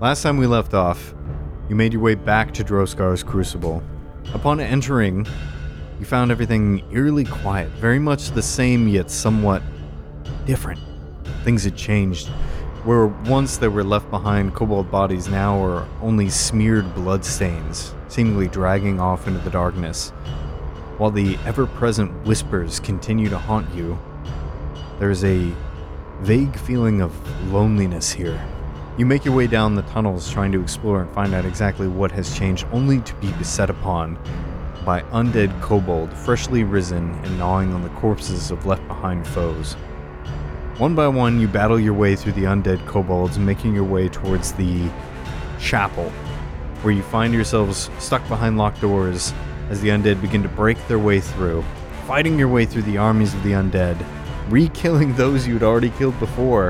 Last time we left off, you made your way back to Droskar's Crucible. Upon entering, you found everything eerily quiet, very much the same yet somewhat different. Things had changed. Where once there were left behind kobold bodies, now are only smeared bloodstains, seemingly dragging off into the darkness. While the ever-present whispers continue to haunt you, there's a vague feeling of loneliness here. You make your way down the tunnels trying to explore and find out exactly what has changed, only to be beset upon by undead kobold, freshly risen and gnawing on the corpses of left-behind foes. One by one, you battle your way through the undead kobolds, making your way towards the chapel, where you find yourselves stuck behind locked doors as the undead begin to break their way through, fighting your way through the armies of the undead, re-killing those you'd already killed before.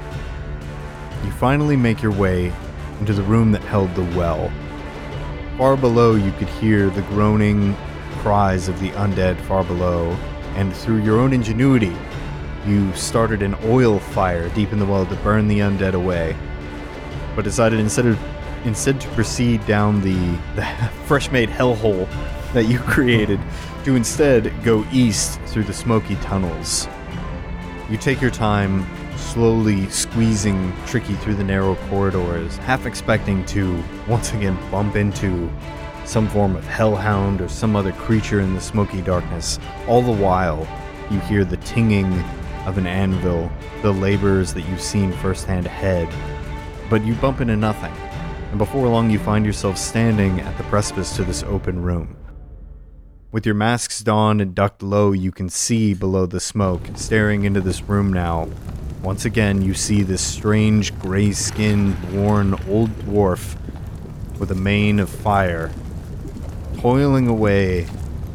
You finally make your way into the room that held the well. Far below, you could hear the groaning cries of the undead far below, and through your own ingenuity, you started an oil fire deep in the well to burn the undead away, but decided instead to proceed down the fresh-made hellhole that you created, to instead go east through the smoky tunnels. You take your time, slowly squeezing Tricky through the narrow corridors, half expecting to once again bump into some form of hellhound or some other creature in the smoky darkness. All the while, you hear the tinging of an anvil, the labors that you've seen firsthand ahead, but you bump into nothing, and before long you find yourself standing at the precipice to this open room. With your masks donned and ducked low, you can see below the smoke. Staring into this room now, once again you see this strange, gray-skinned, worn old dwarf with a mane of fire, toiling away,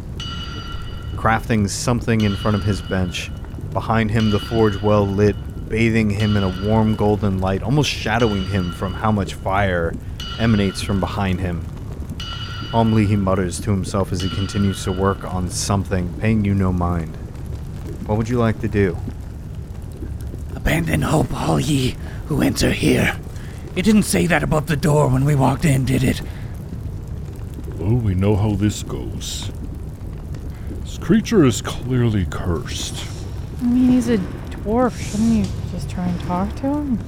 crafting something in front of his bench. Behind him, the forge well lit, bathing him in a warm golden light, almost shadowing him from how much fire emanates from behind him. Calmly he mutters to himself as he continues to work on something, paying you no mind. What would you like to do? Abandon hope, all ye who enter here. It didn't say that above the door when we walked in, did it? Well, we know how this goes. This creature is clearly cursed. I mean, he's a dwarf. Shouldn't you just try and talk to him?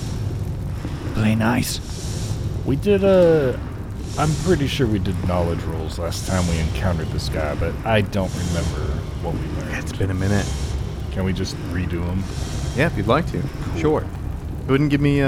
Play nice. We did I'm pretty sure we did knowledge rolls last time we encountered this guy, but I don't remember what we learned. It's been a minute. Can we just redo them? Yeah, if you'd like to. Cool. Sure. Go ahead and give me,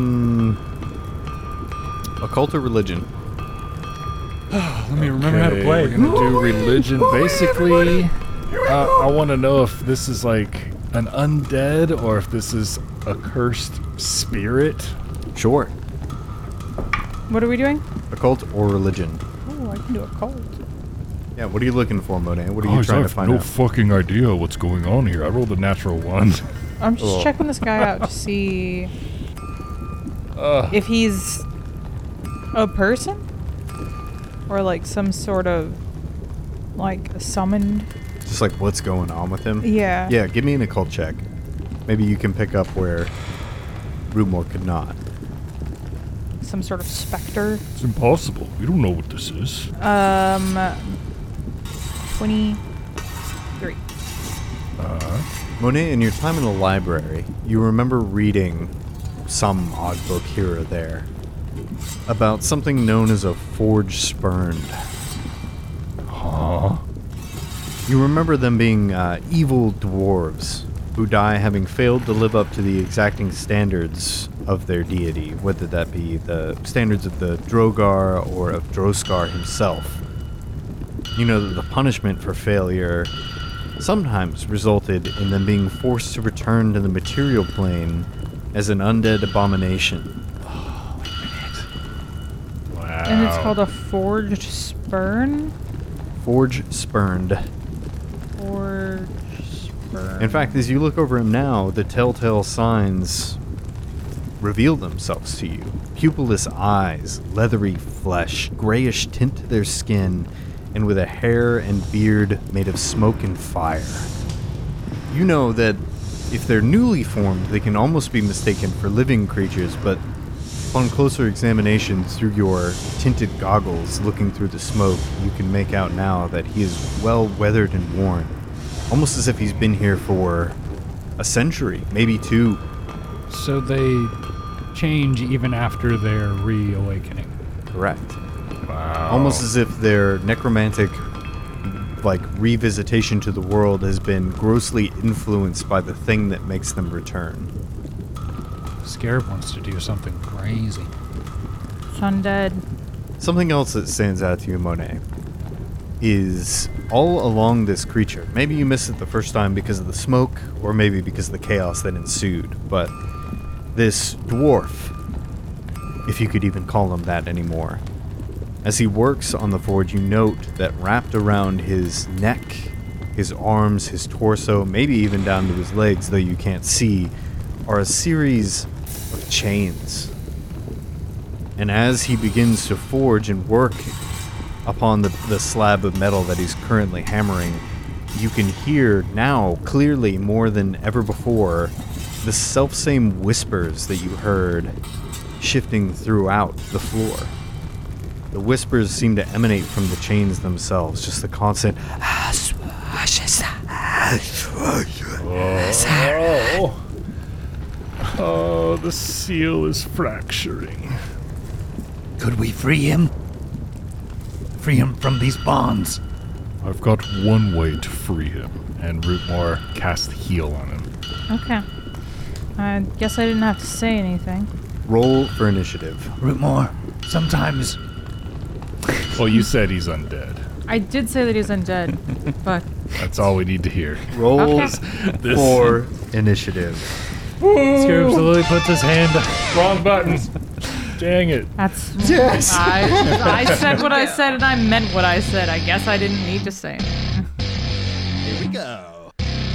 occult or religion. Let me remember how to play. We're gonna do religion. Basically, I want to know if this is like an undead or if this is a cursed spirit. Sure. What are we doing? Occult or religion? Oh, I can do occult. Yeah, what are you looking for, Monet? What are you trying to find out? out? I have no fucking idea what's going on here. I rolled a natural 1. I'm just checking this guy out to see if he's a person or like some sort of like a summoned. Just like what's going on with him? Yeah. Yeah, give me an occult check. Maybe you can pick up where Rootmore could not. Some sort of specter. It's impossible. We don't know what this is. 23. Monet, in your time in the library, you remember reading some odd book here or there about something known as a forge spurned. Huh? You remember them being evil dwarves who die having failed to live up to the exacting standards of their deity, whether that be the standards of the Drogar or of Droskar himself. You know that the punishment for failure sometimes resulted in them being forced to return to the material plane as an undead abomination. Oh, wait a minute. Wow. And it's called a forged spurn? Forge spurned. Forge spurn. In fact, as you look over him now, the telltale signs reveal themselves to you. Pupilless eyes, leathery flesh, grayish tint to their skin, and with a hair and beard made of smoke and fire. You know that if they're newly formed, they can almost be mistaken for living creatures, but Upon closer examination through your tinted goggles, looking through the smoke, you can make out now that he is well weathered and worn. Almost as if he's been here for a century, maybe 2. So they change even after their reawakening. Correct. Wow. Almost as if their necromantic, revisitation to the world has been grossly influenced by the thing that makes them return. Scarab wants to do something crazy. It's undead. Something else that stands out to you, Monet, is all along this creature. Maybe you missed it the first time because of the smoke, or maybe because of the chaos that ensued, but this dwarf, if you could even call him that anymore, as he works on the forge, you note that wrapped around his neck, his arms, his torso, maybe even down to his legs, though you can't see, are a series of chains. And as he begins to forge and work upon the slab of metal that he's currently hammering, you can hear now clearly more than ever before the selfsame whispers that you heard shifting throughout the floor. The whispers seem to emanate from the chains themselves, just the constant Oh, the seal is fracturing. Could we free him? Free him from these bonds? I've got one way to free him, and Rootmore cast heal on him. Okay. I guess I didn't have to say anything. roll for initiative. Rootmore, sometimes... Well, you said he's undead. I did say that he's undead, but That's all we need to hear. Roll Okay. for initiative. Scarab slowly puts his hand. Wrong button. Dang it. that's... Yes. I said what I said and I meant what I said. I guess I didn't need to say anything. Here we go.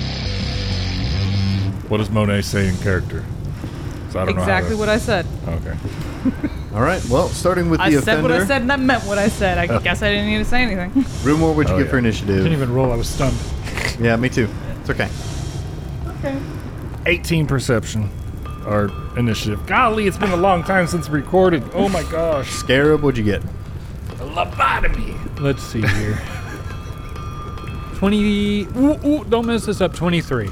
What does Monet say in character? 'Cause I don't Exactly know what I said. Okay. All right. Well, starting with I the said offender. what I said and I meant what I said. I guess I didn't need to say anything. Rumor, what'd you Oh, get yeah. for Didn't initiative? even roll. I was stunned. Yeah, me too. It's okay. 18 perception. Or initiative. Golly, it's been a long time since we recorded. Oh my gosh. Scarab, what'd you get? A lobotomy. Let's see here. 20. Ooh, don't mess this up. 23.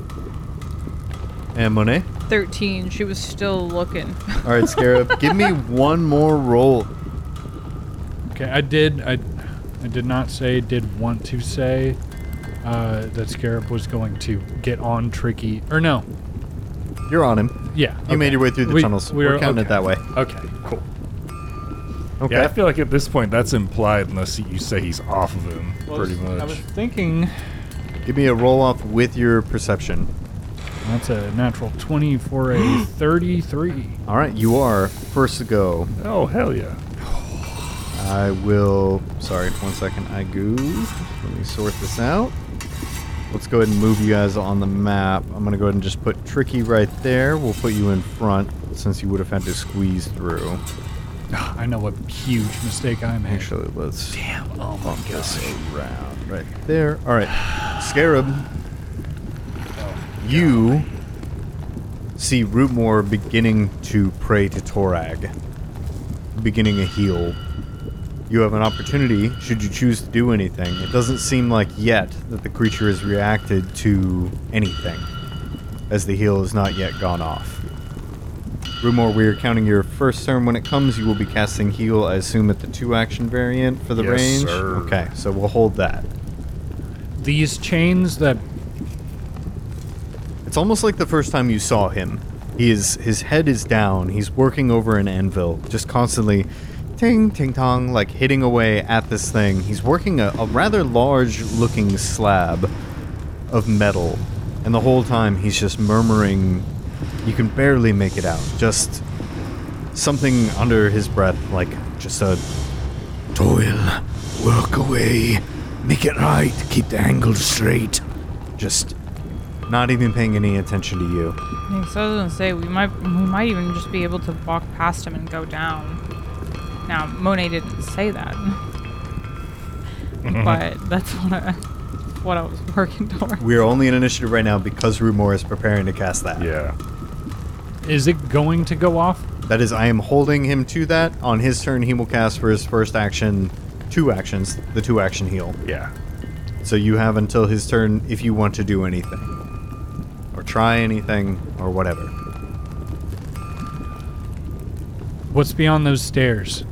And Monet? 13. She was still looking. All right, Scarab, give me one more roll. Okay, I did not say, did want to say that Scarab was going to get on Tricky. Or no. You're on him. Yeah. You made your way through the tunnels. We're counting it that way. Okay, cool. Okay. Yeah, I feel like at this point that's implied unless you say he's off of him, pretty much. I was thinking Give me a roll off with your perception. that's a natural 20 for a 33. All right, you are first to go. Oh, hell yeah. I will. Sorry, 1 second. I goofed. Let me sort this out. Let's go ahead and move you guys on the map. I'm going to go ahead and just put Tricky right there. We'll put you in front since you would have had to squeeze through. I know what huge mistake I made. Actually, let's Oh my bump this gosh. around right there. All right, Scarab, you see Rootmore beginning to pray to Torag, beginning a heal. You have an opportunity, should you choose to do anything. It doesn't seem like yet that the creature has reacted to anything, as the heal has not yet gone off. Rootmore, we are counting your first turn. When it comes, you will be casting heal, I assume, at the 2-action variant for the Yes, range? sir. Okay, so we'll hold that. These chains that It's almost like the first time you saw him. His head is down. He's working over an anvil, just constantly ting, ting, tong, like hitting away at this thing. He's working a rather large-looking slab of metal, and the whole time he's just murmuring. You can barely make it out. Just something under his breath, like just a Toil, work away, make it right, keep the angle straight. just not even paying any attention to you. Yeah, so I was gonna say we might even just be able to walk past him and go down. Now Monet didn't say that, but that's what I was working toward. We are only in initiative right now because Rootmore is preparing to cast that. Yeah. is it going to go off? That is, I am holding him to that. On his turn, he will cast for his first action 2 actions, the 2-action heal. Yeah. So you have until his turn if you want to do anything. Or try anything, or whatever. What's beyond those stairs?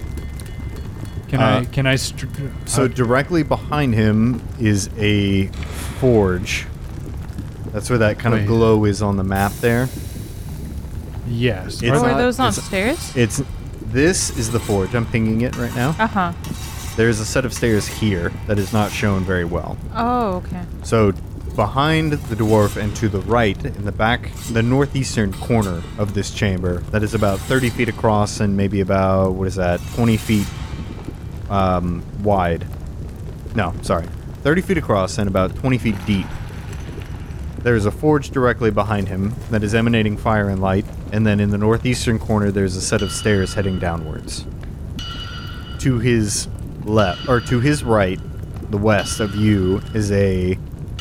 Can I So directly behind him is a forge. That's where that kind of Wait. glow is on the map there. Yes. It's Oh, are not- those not it's- stairs? This is the forge. I'm pinging it right now. Uh-huh. There's a set of stairs here that is not shown very well. Oh, okay. So behind the dwarf and to the right, in the back, the northeastern corner of this chamber, that is about 30 feet across and maybe about, 20 feet wide. No, sorry. 30 feet across and about 20 feet deep. There's a forge directly behind him that is emanating fire and light, and then in the northeastern corner there's a set of stairs heading downwards. To his left, or to his right, the west of you, is a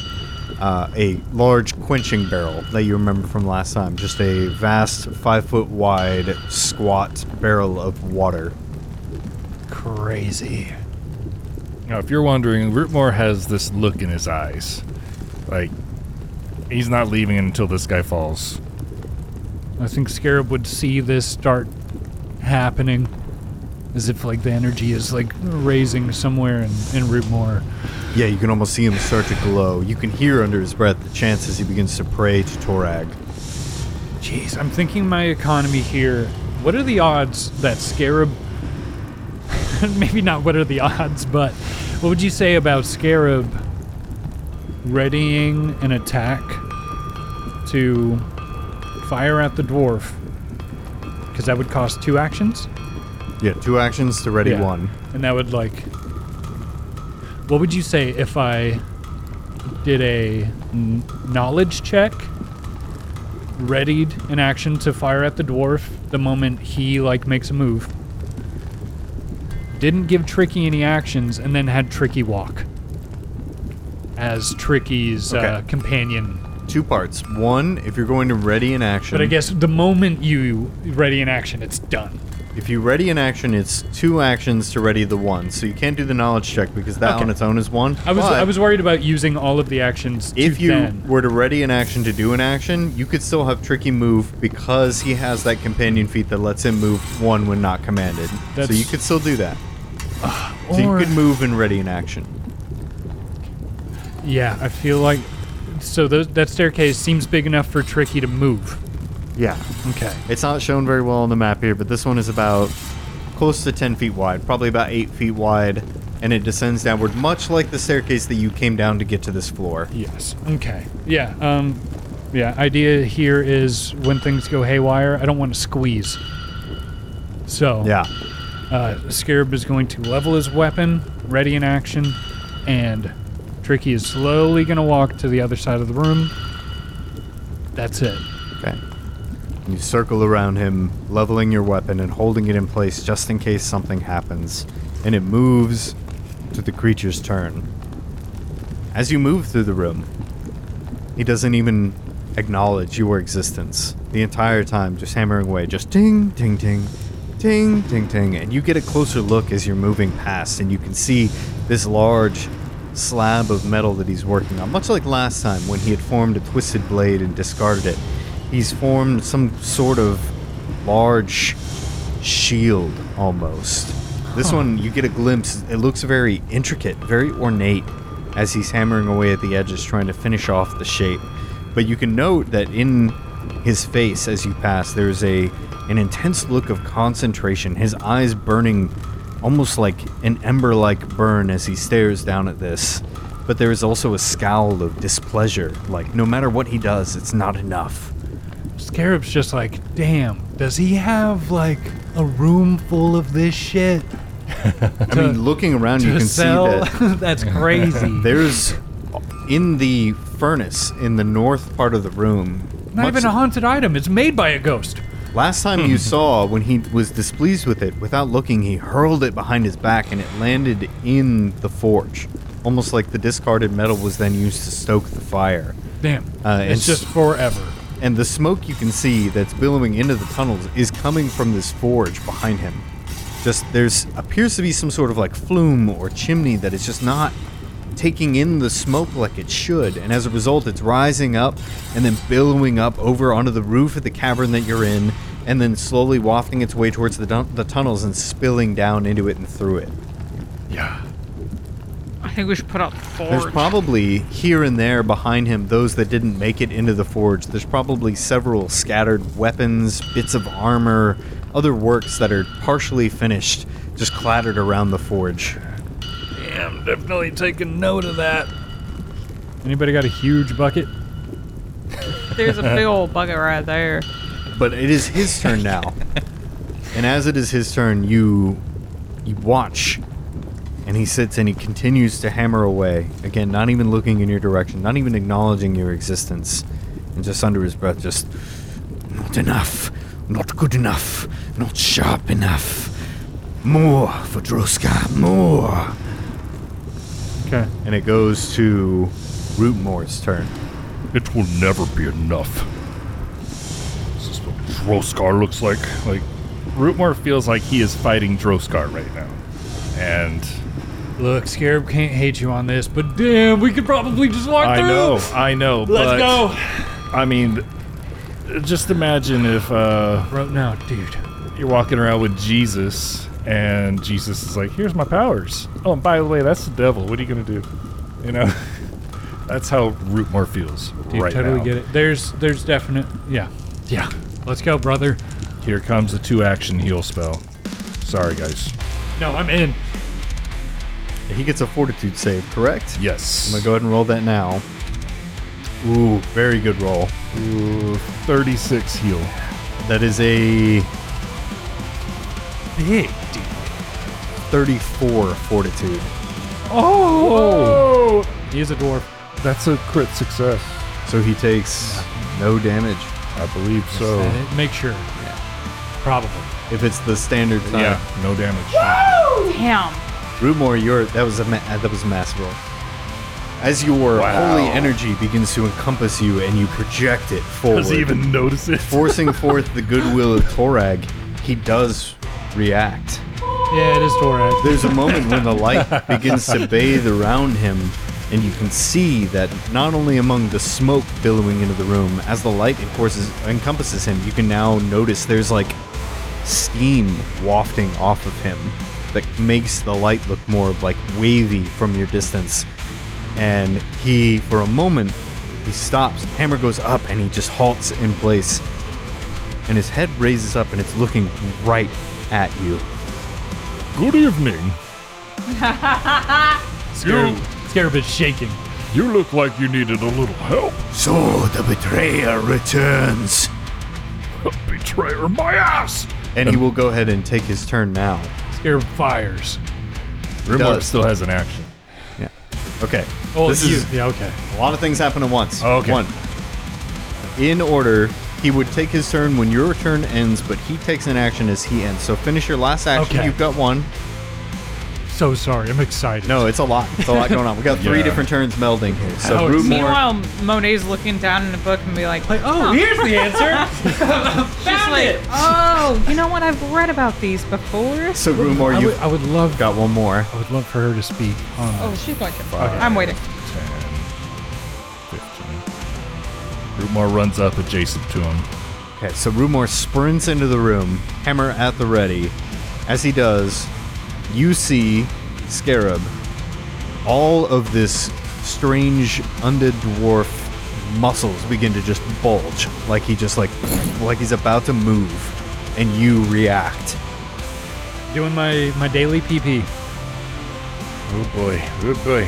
large quenching barrel that you remember from last time. Just a vast 5-foot wide, squat barrel of water. Crazy. Now, if you're wondering, Rootmore has this look in his eyes. Like, he's not leaving until this guy falls. I think Scarab would see this start happening, as if like the energy is like raising somewhere in Rootmore. Yeah, you can almost see him start to glow. You can hear under his breath the chants as he begins to pray to Torag. Jeez, I'm thinking my economy here. What are the odds that Scarab... Maybe not what are the odds, but what would you say about Scarab readying an attack to fire at the dwarf? Because that would cost 2 actions? Yeah, 2 actions to ready Yeah. 1. And that would like... What would you say if I did a knowledge check, readied an action to fire at the dwarf the moment he like makes a move, didn't give Tricky any actions, and then had Tricky walk as Tricky's Okay. companion? 2 parts. 1, if you're going to ready an action. But I guess the moment you ready an action, it's done. If you ready an action, it's 2 actions to ready the 1. So you can't do the knowledge check because that Okay. on its own is 1. I was worried about using all of the actions If to you then. were to ready an action to do an action, you could still have Tricky move because he has that companion feat that lets him move 1 when not commanded. So That's- you could still do that. So you or- could move and ready an action. Yeah, I feel like that staircase seems big enough for Tricky to move. Yeah. Okay. It's not shown very well on the map here, but this one is about close to 10 feet wide, probably about 8 feet wide, and it descends downward, much like the staircase that you came down to get to this floor. Yes. Okay. Yeah. Yeah. Idea here is when things go haywire, I don't want to squeeze. So. Yeah. Scarab is going to level his weapon, ready in action, and Tricky is slowly going to walk to the other side of the room. That's it. Okay. You circle around him, leveling your weapon and holding it in place just in case something happens, and it moves to the creature's turn. As you move through the room, he doesn't even acknowledge your existence. The entire time, just hammering away, just ting, ting, ting, ting, ting, ting, and you get a closer look as you're moving past, and you can see this large slab of metal that he's working on, much like last time when he had formed a twisted blade and discarded it. He's formed some sort of large shield, almost. This one, you get a glimpse. It looks very intricate, very ornate, as he's hammering away at the edges, trying to finish off the shape. But you can note that in his face, as you pass, there's an intense look of concentration, his eyes burning almost like an ember-like burn as he stares down at this. But there is also a scowl of displeasure, like no matter what he does, it's not enough. Scarab's just like, damn, does he have like a room full of this shit? I mean, looking around, you to can sell? see that That's crazy. there's, in the furnace in the north part of the room, Not even a haunted item. It's made by a ghost. last time you saw, when he was displeased with it, without looking, he hurled it behind his back and it landed in the forge. Almost like the discarded metal was then used to stoke the fire. Damn. And it's just forever. And the smoke you can see that's billowing into the tunnels is coming from this forge behind him. Just there's appears to be some sort of like flume or chimney that is just not taking in the smoke like it should, and as a result it's rising up and then billowing up over onto the roof of the cavern that you're in, and then slowly wafting its way towards the tunnels and spilling down into it and through it. Yeah. I think we should put out the forge. There's probably here and there behind him those that didn't make it into the forge. There's probably several scattered weapons, bits of armor, other works that are partially finished, just clattered around the forge. Yeah, I'm definitely taking note of that. Anybody got a huge bucket? There's a big old bucket right there. But it is his turn now. And as it is his turn, you watch. And he sits and he continues to hammer away. Again, not even looking in your direction, not even acknowledging your existence. And just under his breath, just, not enough, not good enough, not sharp enough. More for Droska, more. Okay. And it goes to Rootmore's turn. It will never be enough. This is what Droskar looks like. Like, Rootmore feels like he is fighting Droskar right now. And Look, Scarab can't hate you on this, but damn, we could probably just walk through. I know, Let's but go. I mean, just imagine if No, dude. you're walking around with Jesus and Jesus is like, here's my powers. Oh, and by the way, that's the devil. What are you going to do? You know? That's how Rootmore feels Dude, right totally now. get it. There's definite, yeah. Let's go, brother. Here comes the 2-action heal spell. Sorry, guys. No, I'm in. He gets a fortitude save, correct? Yes. I'm going to go ahead and roll that now. Ooh, very good roll. Ooh, 36 heal. That is a Big, dude. 34 fortitude. Oh! He is a dwarf. That's a crit success. So he takes no damage. I believe so. Make sure. Probably. If it's the standard time. Yeah, no damage. Damn. Rootmore, that was a massive roll. As your holy energy begins to encompass you and you project it forward, Does he even notice it? forcing forth the goodwill of Torag, he does react. Yeah, it is Torag. There's a moment when the light begins to bathe around him, and you can see that not only among the smoke billowing into the room, as the light encompasses him, you can now notice there's like steam wafting off of him that makes the light look more like wavy from your distance. And he, for a moment, he stops, hammer goes up, and he just halts in place. And his head raises up, and it's looking right at you. Good evening. Scarab is shaking. You look like you needed a little help. So the betrayer returns. Betrayer my ass! And he will go ahead and take his turn now. Scarab fires. Rootmore does. still has an action. Yeah. Okay. Oh, this is yeah, okay. a lot of things happen at once. Oh, okay. One. In order, he would take his turn when your turn ends, but he takes an action as he ends. So finish your last action. Okay. You've got one. So sorry, I'm excited. No, it's a lot. It's a lot going on. We got three Yeah. different turns melding here. So How Rootmore. Meanwhile, Monet's looking down in the book and be like, Oh, here's the answer. just like, oh, you know what? I've read about these before. So Rootmore, I you've would love got one more. I would love for her to speak on Oh, this. she's going to. I'm waiting. 10, 15. Rootmore runs up adjacent to him. Okay, so Rootmore sprints into the room, hammer at the ready. As he does, you see Scarab. All of this strange undead dwarf muscles begin to just bulge, like like he's about to move, and you react. Doing my daily PP. Oh boy. Oh boy.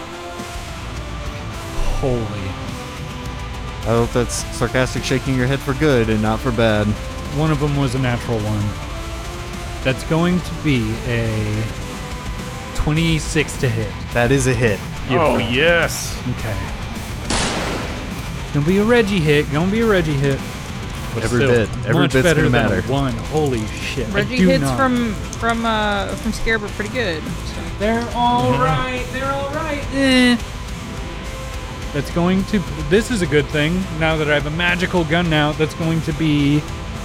Holy. I hope that's sarcastic shaking your head for good and not for bad. One of them was a natural one. That's going to be a 26 to hit. That is a hit. Oh, yes. Okay. Gonna be a Reggie hit. Gonna be a Reggie hit. But Every still, bit. Every much bit's better gonna than matter. a one. Holy shit. I Reggie do hits not- from Scarab are pretty good. So. They're all right. They're all right. Eh. That's going to... This is a good thing. Now that I have a magical gun now, that's going to be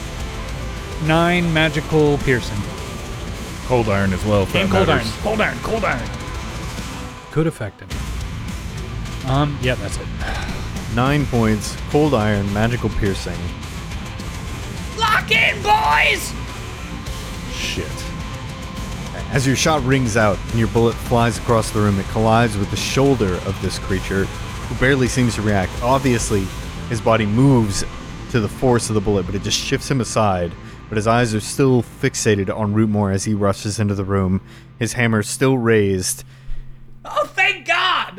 9 magical piercing. Cold iron as well. And cold iron. Cold iron. Could affect him. Yeah, that's it. 9 points, cold iron, magical piercing. Lock in, boys! Shit. As your shot rings out and your bullet flies across the room, it collides with the shoulder of this creature, who barely seems to react. Obviously, his body moves to the force of the bullet, but it just shifts him aside. But his eyes are still fixated on Rootmore as he rushes into the room, his hammer still raised. Oh, thank God!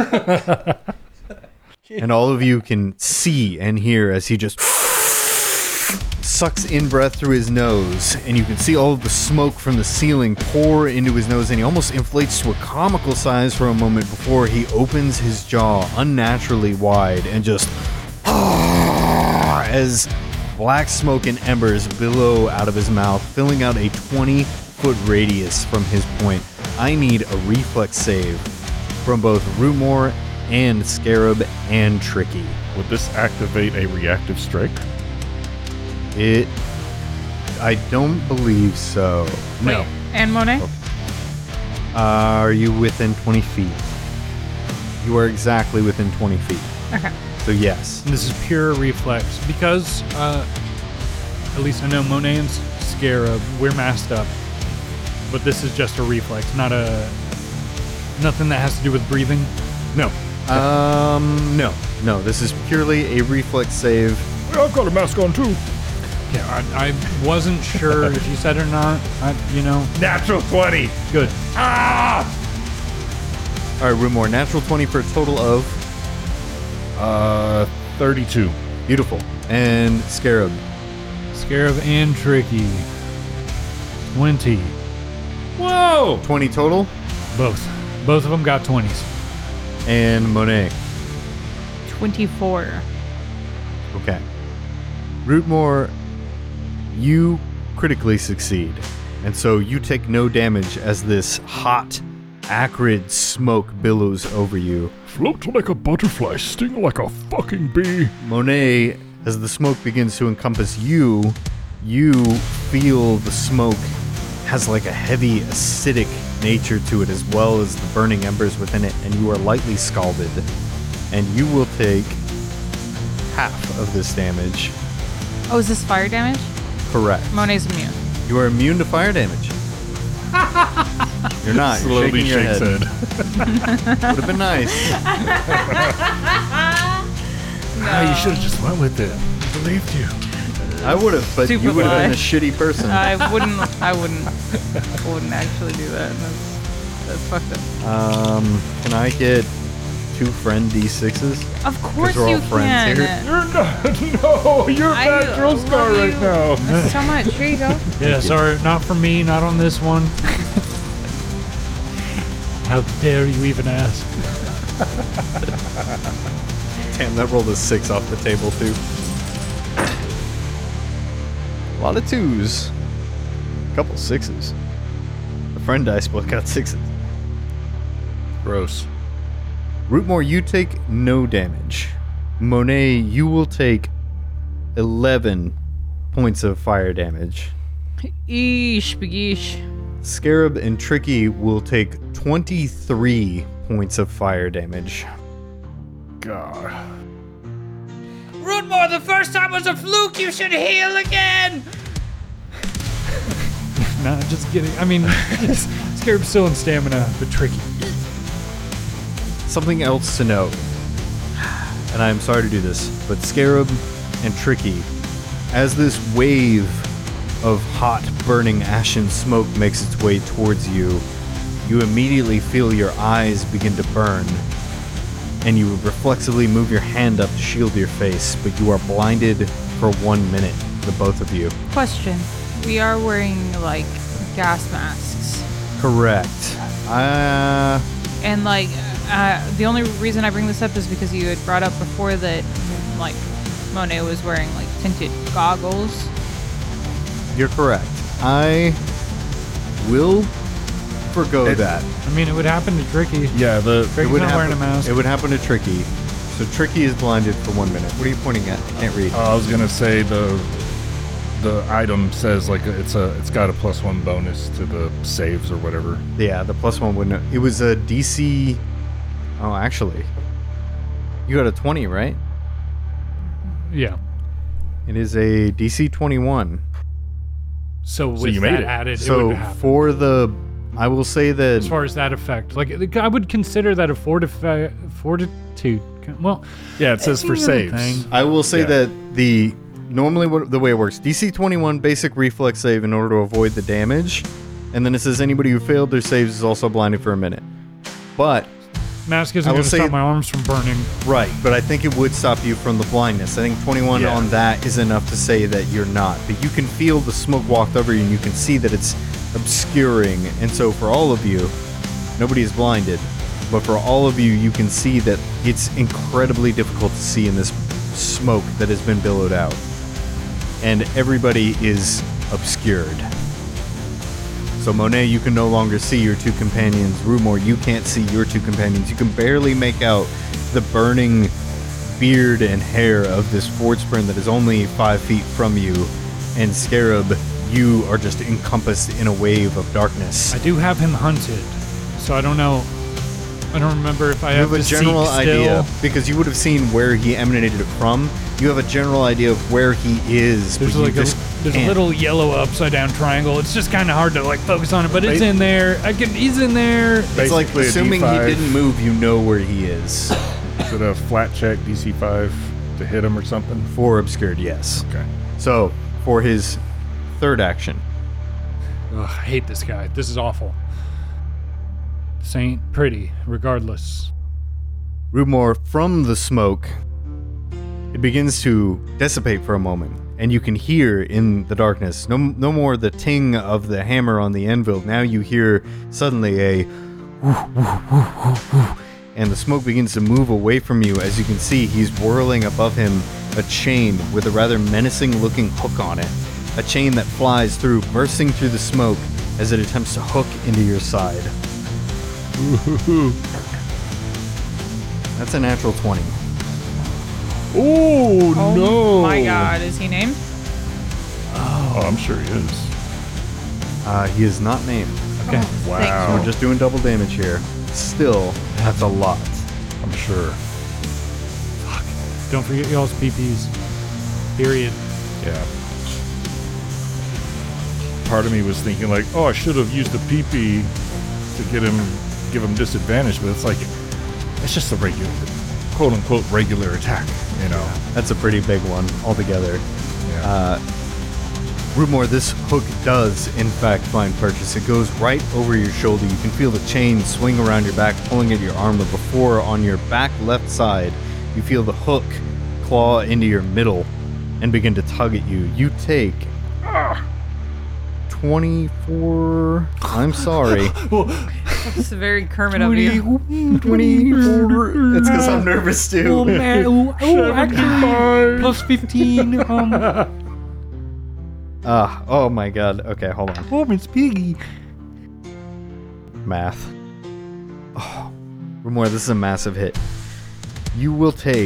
And all of you can see and hear as he just sucks in breath through his nose, and you can see all of the smoke from the ceiling pour into his nose, and he almost inflates to a comical size for a moment before he opens his jaw unnaturally wide and just as black smoke and embers billow out of his mouth, filling out a 20-foot radius from his point. I need a reflex save from both Rootmore and Scarab and Tricky. Would this activate a reactive strike? I don't believe so. No. Wait, and Monet? Are you within 20 feet? You are exactly within 20 feet. Okay. So yes. And this is pure reflex. Because, at least I know Monet and Scarab, we're masked up. But this is just a reflex, nothing that has to do with breathing. No. No. This is purely a reflex save. Well, I've got a mask on too. Yeah, I wasn't sure if you said it or not. Natural 20. Good. Ah! All right, Rootmore, natural 20 for a total of 32. beautiful. And Scarab. Scarab and Tricky. 20. Whoa! 20 total. Both of them got 20s. And Monet. 24. Okay. Rootmore, you critically succeed. And so you take no damage as this hot, acrid smoke billows over you. Float like a butterfly, sting like a fucking bee. Monet, as the smoke begins to encompass you, you feel the smoke has like a heavy acidic nature to it, as well as the burning embers within it, and you are lightly scalded. And you will take half of this damage. Oh, is this fire damage? Correct. Monet's immune. You are immune to fire damage. You're not. You're Slowly shaking your shakes head. head. Would have been nice. You should have just went with it. I believed you. I would have, but Super you would have been lie. a shitty person. I wouldn't actually do that. That's fucked up. Can I get 2 friend D6s? Of course we're all you friends can. here. You're not. No, you're I bad drill love scar right you now. so much. Here you go. Yeah, sorry, not for me, not on this one. How dare you even ask? Damn, that rolled a 6 off the table, too. A lot of 2s. A couple 6s. The friend dice both got 6s. Gross. Rootmore, you take no damage. Monet, you will take 11 points of fire damage. Eesh, begeesh. Scarab and Tricky will take 23 points of fire damage. God. Rootmore, the first time was a fluke. You should heal again. Nah, just kidding. I mean, Scarab's still in stamina, but Tricky. Something else to note, and I am sorry to do this, but Scarab and Tricky, as this wave of hot, burning, ashen smoke makes its way towards you, you immediately feel your eyes begin to burn, and you reflexively move your hand up to shield your face, but you are blinded for 1 minute, the both of you. Question. We are wearing, like, gas masks. Correct. And, like, the only reason I bring this up is because you had brought up before that, like, Monet was wearing, like, tinted goggles. You're correct. I will forgo that. I mean, it would happen to Tricky. Yeah, Tricky's not wearing a mask. It would happen to Tricky. So Tricky is blinded for 1 minute. What are you pointing at? I can't read. I was gonna say the item says like it's got a +1 bonus to the saves or whatever. Yeah, the +1 wouldn't. It was a DC. Oh, actually, you got a 20, right? Yeah. It is a DC 21. So with you made that it. added, it So would happen. for the, I will say that As far as that effect, like I would consider that a fortitude. Well, Yeah, it says for saves. thing. I will say Yeah. that the way it works, DC 21 basic reflex save in order to avoid the damage, and then it says anybody who failed their saves is also blinded for a minute. But Mask isn't I will going to say- stop my arms from burning. right, but I think it would stop you from the blindness. I think 21 Yeah. on that is enough to say that you're not. But you can feel the smoke walk over you, and you can see that it's obscuring. And so for all of you, nobody is blinded, but for all of you, you can see that it's incredibly difficult to see in this smoke that has been billowed out. And everybody is obscured. So Monet, you can no longer see your two companions. Rumor, you can't see your two companions. You can barely make out the burning beard and hair of this Fortspurn that is only 5 feet from you. And Scarab, you are just encompassed in a wave of darkness. I do have him hunted, so I don't know. I don't remember if I You have have a to general seek idea, still. because you would have seen where he emanated from. You have a general idea of where he is, There's but you like just there's a can't. little yellow upside down triangle. It's just kind of hard to like focus on it, but it's Ba- in there. He's in there. It's like basically a assuming he D5. didn't move, you know where he is. Is it a flat check DC5 to hit him or something? For obscured, yes. Okay. So, for his third action, Ugh, I hate this guy. This is awful. This ain't pretty, regardless. Rudmore, from the smoke, it begins to dissipate for a moment, and you can hear in the darkness no more the ting of the hammer on the anvil. Now you hear suddenly a whoo, whoo, whoo, whoo, whoo, and the smoke begins to move away from you. As you can see, he's whirling above him a chain with a rather menacing looking hook on it. A chain that flies through, bursting through the smoke as it attempts to hook into your side. That's a natural 20. Oh, Oh no! my god, is he named? Oh, I'm sure he is. He is not named. Okay. So Wow. we're just doing double damage here. Still, that's a lot. I'm sure. Don't forget y'all's PPs. Period. Yeah. Part of me was thinking like, oh, I should have used the PP to give him disadvantage, but it's like, it's just a regular, quote unquote, regular attack, you know? That's a pretty big one altogether. Yeah. Rudmore, this hook does, in fact, find purchase. It goes right over your shoulder. You can feel the chain swing around your back, pulling at your armor. Before, on your back left side, you feel the hook claw into your middle and begin to tug at you. You take 24. I'm sorry. It's very Kermit of you. 24. It's because I'm nervous too. Actually, plus 15. Oh my god. Okay, hold on. Oh, Miss Piggy. Math. Oh, Rudmore, this is a massive hit. You will take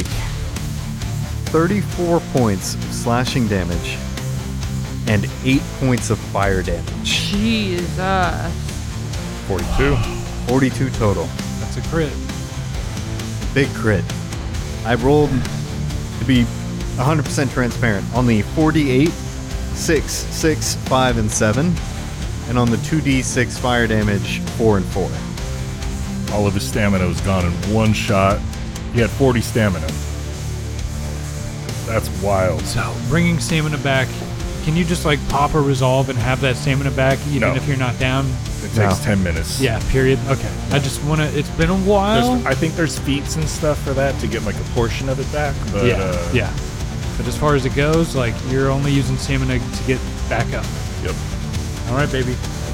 34 points of slashing damage and 8 points of fire damage. Jesus. 42. 42 total. That's a crit. Big crit. I rolled, to be 100% transparent, on the 48, 6, 6, 5, and 7, and on the 2d6 fire damage, 4 and 4. All of his stamina was gone in one shot. He had 40 stamina. That's wild. So, bringing stamina back, can you just like pop a resolve and have that stamina back even No. if you're not down? It No. takes 10 minutes. Yeah, period. Okay. I just want to, it's been a while. I think there's feats and stuff for that to get like a portion of it back. But, yeah. But as far as it goes, like you're only using stamina to get back up. Yep. All right, baby.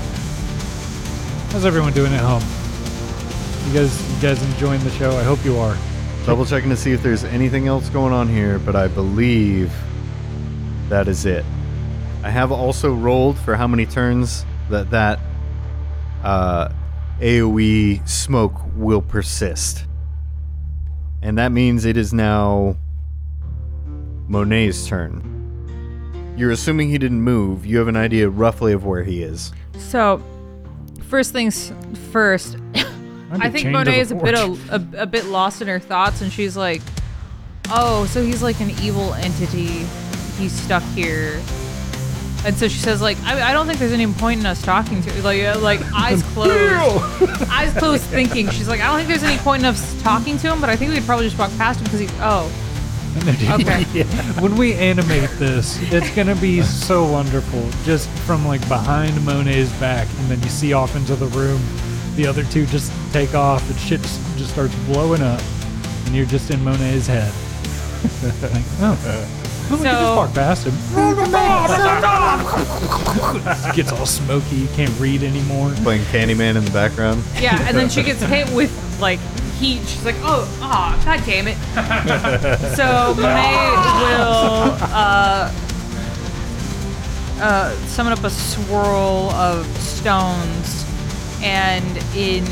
How's everyone doing at home? You guys enjoying the show? I hope you are. Double checking to see if there's anything else going on here, but I believe that is it. I have also rolled for how many turns that AoE smoke will persist. And that means it is now Monet's turn. You're assuming he didn't move. You have an idea roughly of where he is. So, first things first. I think Monet is a bit lost in her thoughts, and she's like, "Oh, so he's like an evil entity. He's stuck here." And so she says, like, I don't think there's any point in us talking to like eyes closed, eyes closed, thinking. She's like, I don't think there's any point in us talking to him, but I think we could probably just walk past him because he's okay. Yeah. When we animate this, it's gonna be so wonderful. Just from like behind Monet's back, and then you see off into the room, the other two just take off, and shit just starts blowing up, and you're just in Monet's head. Like, oh, well, we can just walk past him. Gets all smoky, you can't read anymore. Playing Candyman in the background. Yeah, and then she gets hit with like heat. She's like, oh, god damn it. So Monet will summon up a swirl of stones, and in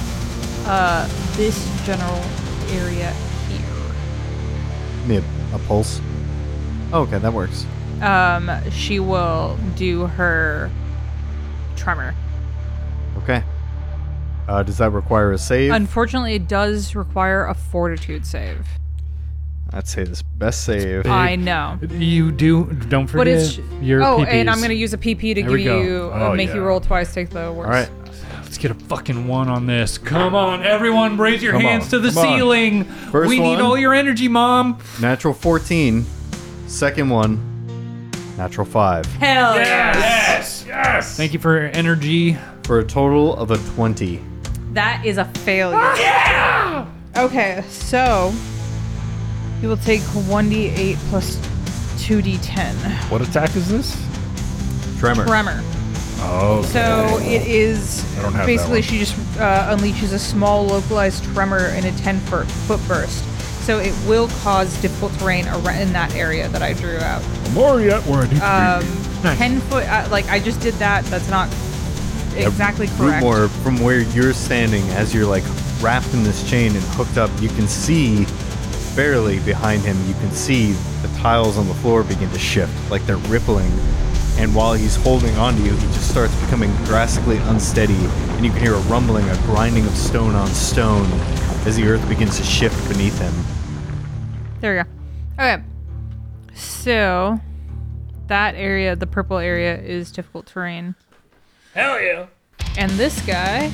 this general area here, Maybe a pulse. Oh, okay, that works. she will do her tremor. Okay. Does that require a save? Unfortunately, it does require a fortitude save. I'd say this best save. I know. You don't forget But it's your oh, PPs. and I'm gonna use a PP to There we give go. you Oh, make yeah. you roll twice, take the worst. All right. Let's get a fucking 1 on this. Come on, everyone, raise your Come hands on, to the come on. ceiling. First we need one. all your energy, Mom. Natural 14. Second one. Natural 5. Hell yeah. Yes. Thank you for your energy. For a total of a 20. That is a failure. Yeah. Okay, so you will take 1d8 plus 2d10. What attack is this? Tremor. Tremor. Oh. So it is I don't have basically that she just unleashes a small localized tremor in a 10-foot burst. So it will cause difficult terrain in that area that I drew out. More yet where I need to be. 10 foot, like I just did that. That's not exactly correct. Rootmore, from where you're standing, as you're like wrapped in this chain and hooked up, you can see barely behind him, you can see the tiles on the floor begin to shift, like they're rippling. And while he's holding onto you, he just starts becoming drastically unsteady, and you can hear a rumbling, a grinding of stone on stone as the earth begins to shift beneath him. There we go. Okay. So that area, the purple area, is difficult terrain. Hell yeah. And this guy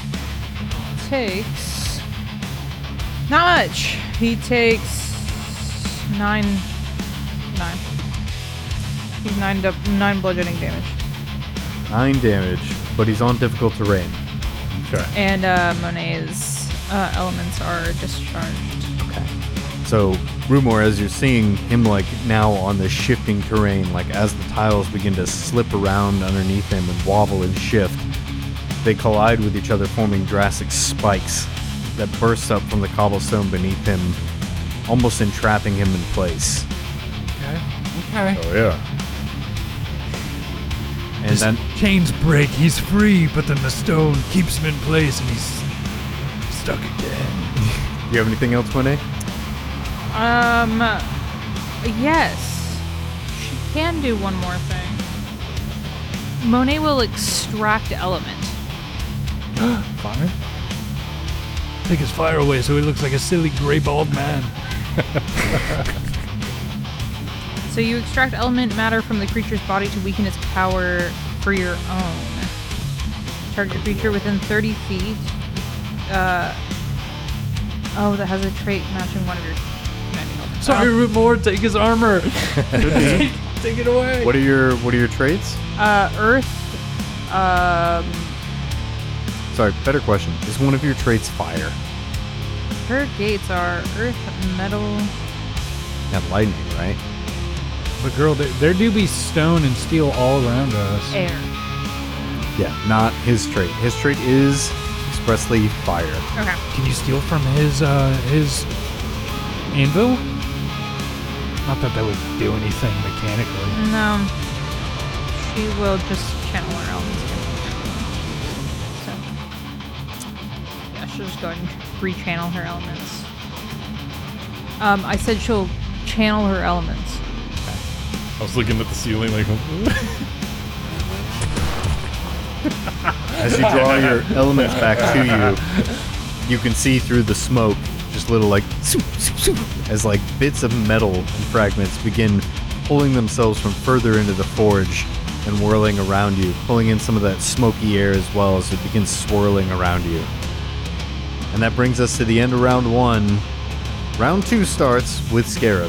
takes not much. He takes 9. He's 9 bludgeoning damage. 9 damage, but he's on difficult terrain. Okay. And Monet's elements are discharged. Okay. So, Rootmore, as you're seeing him like now on this shifting terrain, like as the tiles begin to slip around underneath him and wobble and shift, they collide with each other, forming drastic spikes that burst up from the cobblestone beneath him, almost entrapping him in place. Okay. Oh yeah. And His then, chains break, he's free, but then the stone keeps him in place and he's stuck again. do you have anything else, Monet? Yes. She can do one more thing. Monet will extract element. Fire? Take his fire away so he looks like a silly gray bald man. So you extract element matter from the creature's body to weaken its power for your own. Target creature within 30 feet. That has a trait matching one of your. Sorry, Rootmore, take his armor. Take it away. What are your traits? Earth. Sorry, better question. Is one of your traits fire? Her gates are earth, metal. And lightning, right? But girl, there do be stone and steel all around us. Air. Yeah, not his trait. His trait is expressly fire. Okay. Can you steal from his anvil? Not that would do anything mechanically. No. She will just channel her elements again. So. Yeah, she'll just go ahead and re-channel her elements. I said she'll channel her elements. I was looking at the ceiling like, As you draw your elements back to you, you can see through the smoke just little like soup, soup, soup, as like bits of metal and fragments begin pulling themselves from further into the forge and whirling around you, pulling in some of that smoky air as well as it begins swirling around you. And that brings us to the end of round 1. Round 2 starts with Scarab.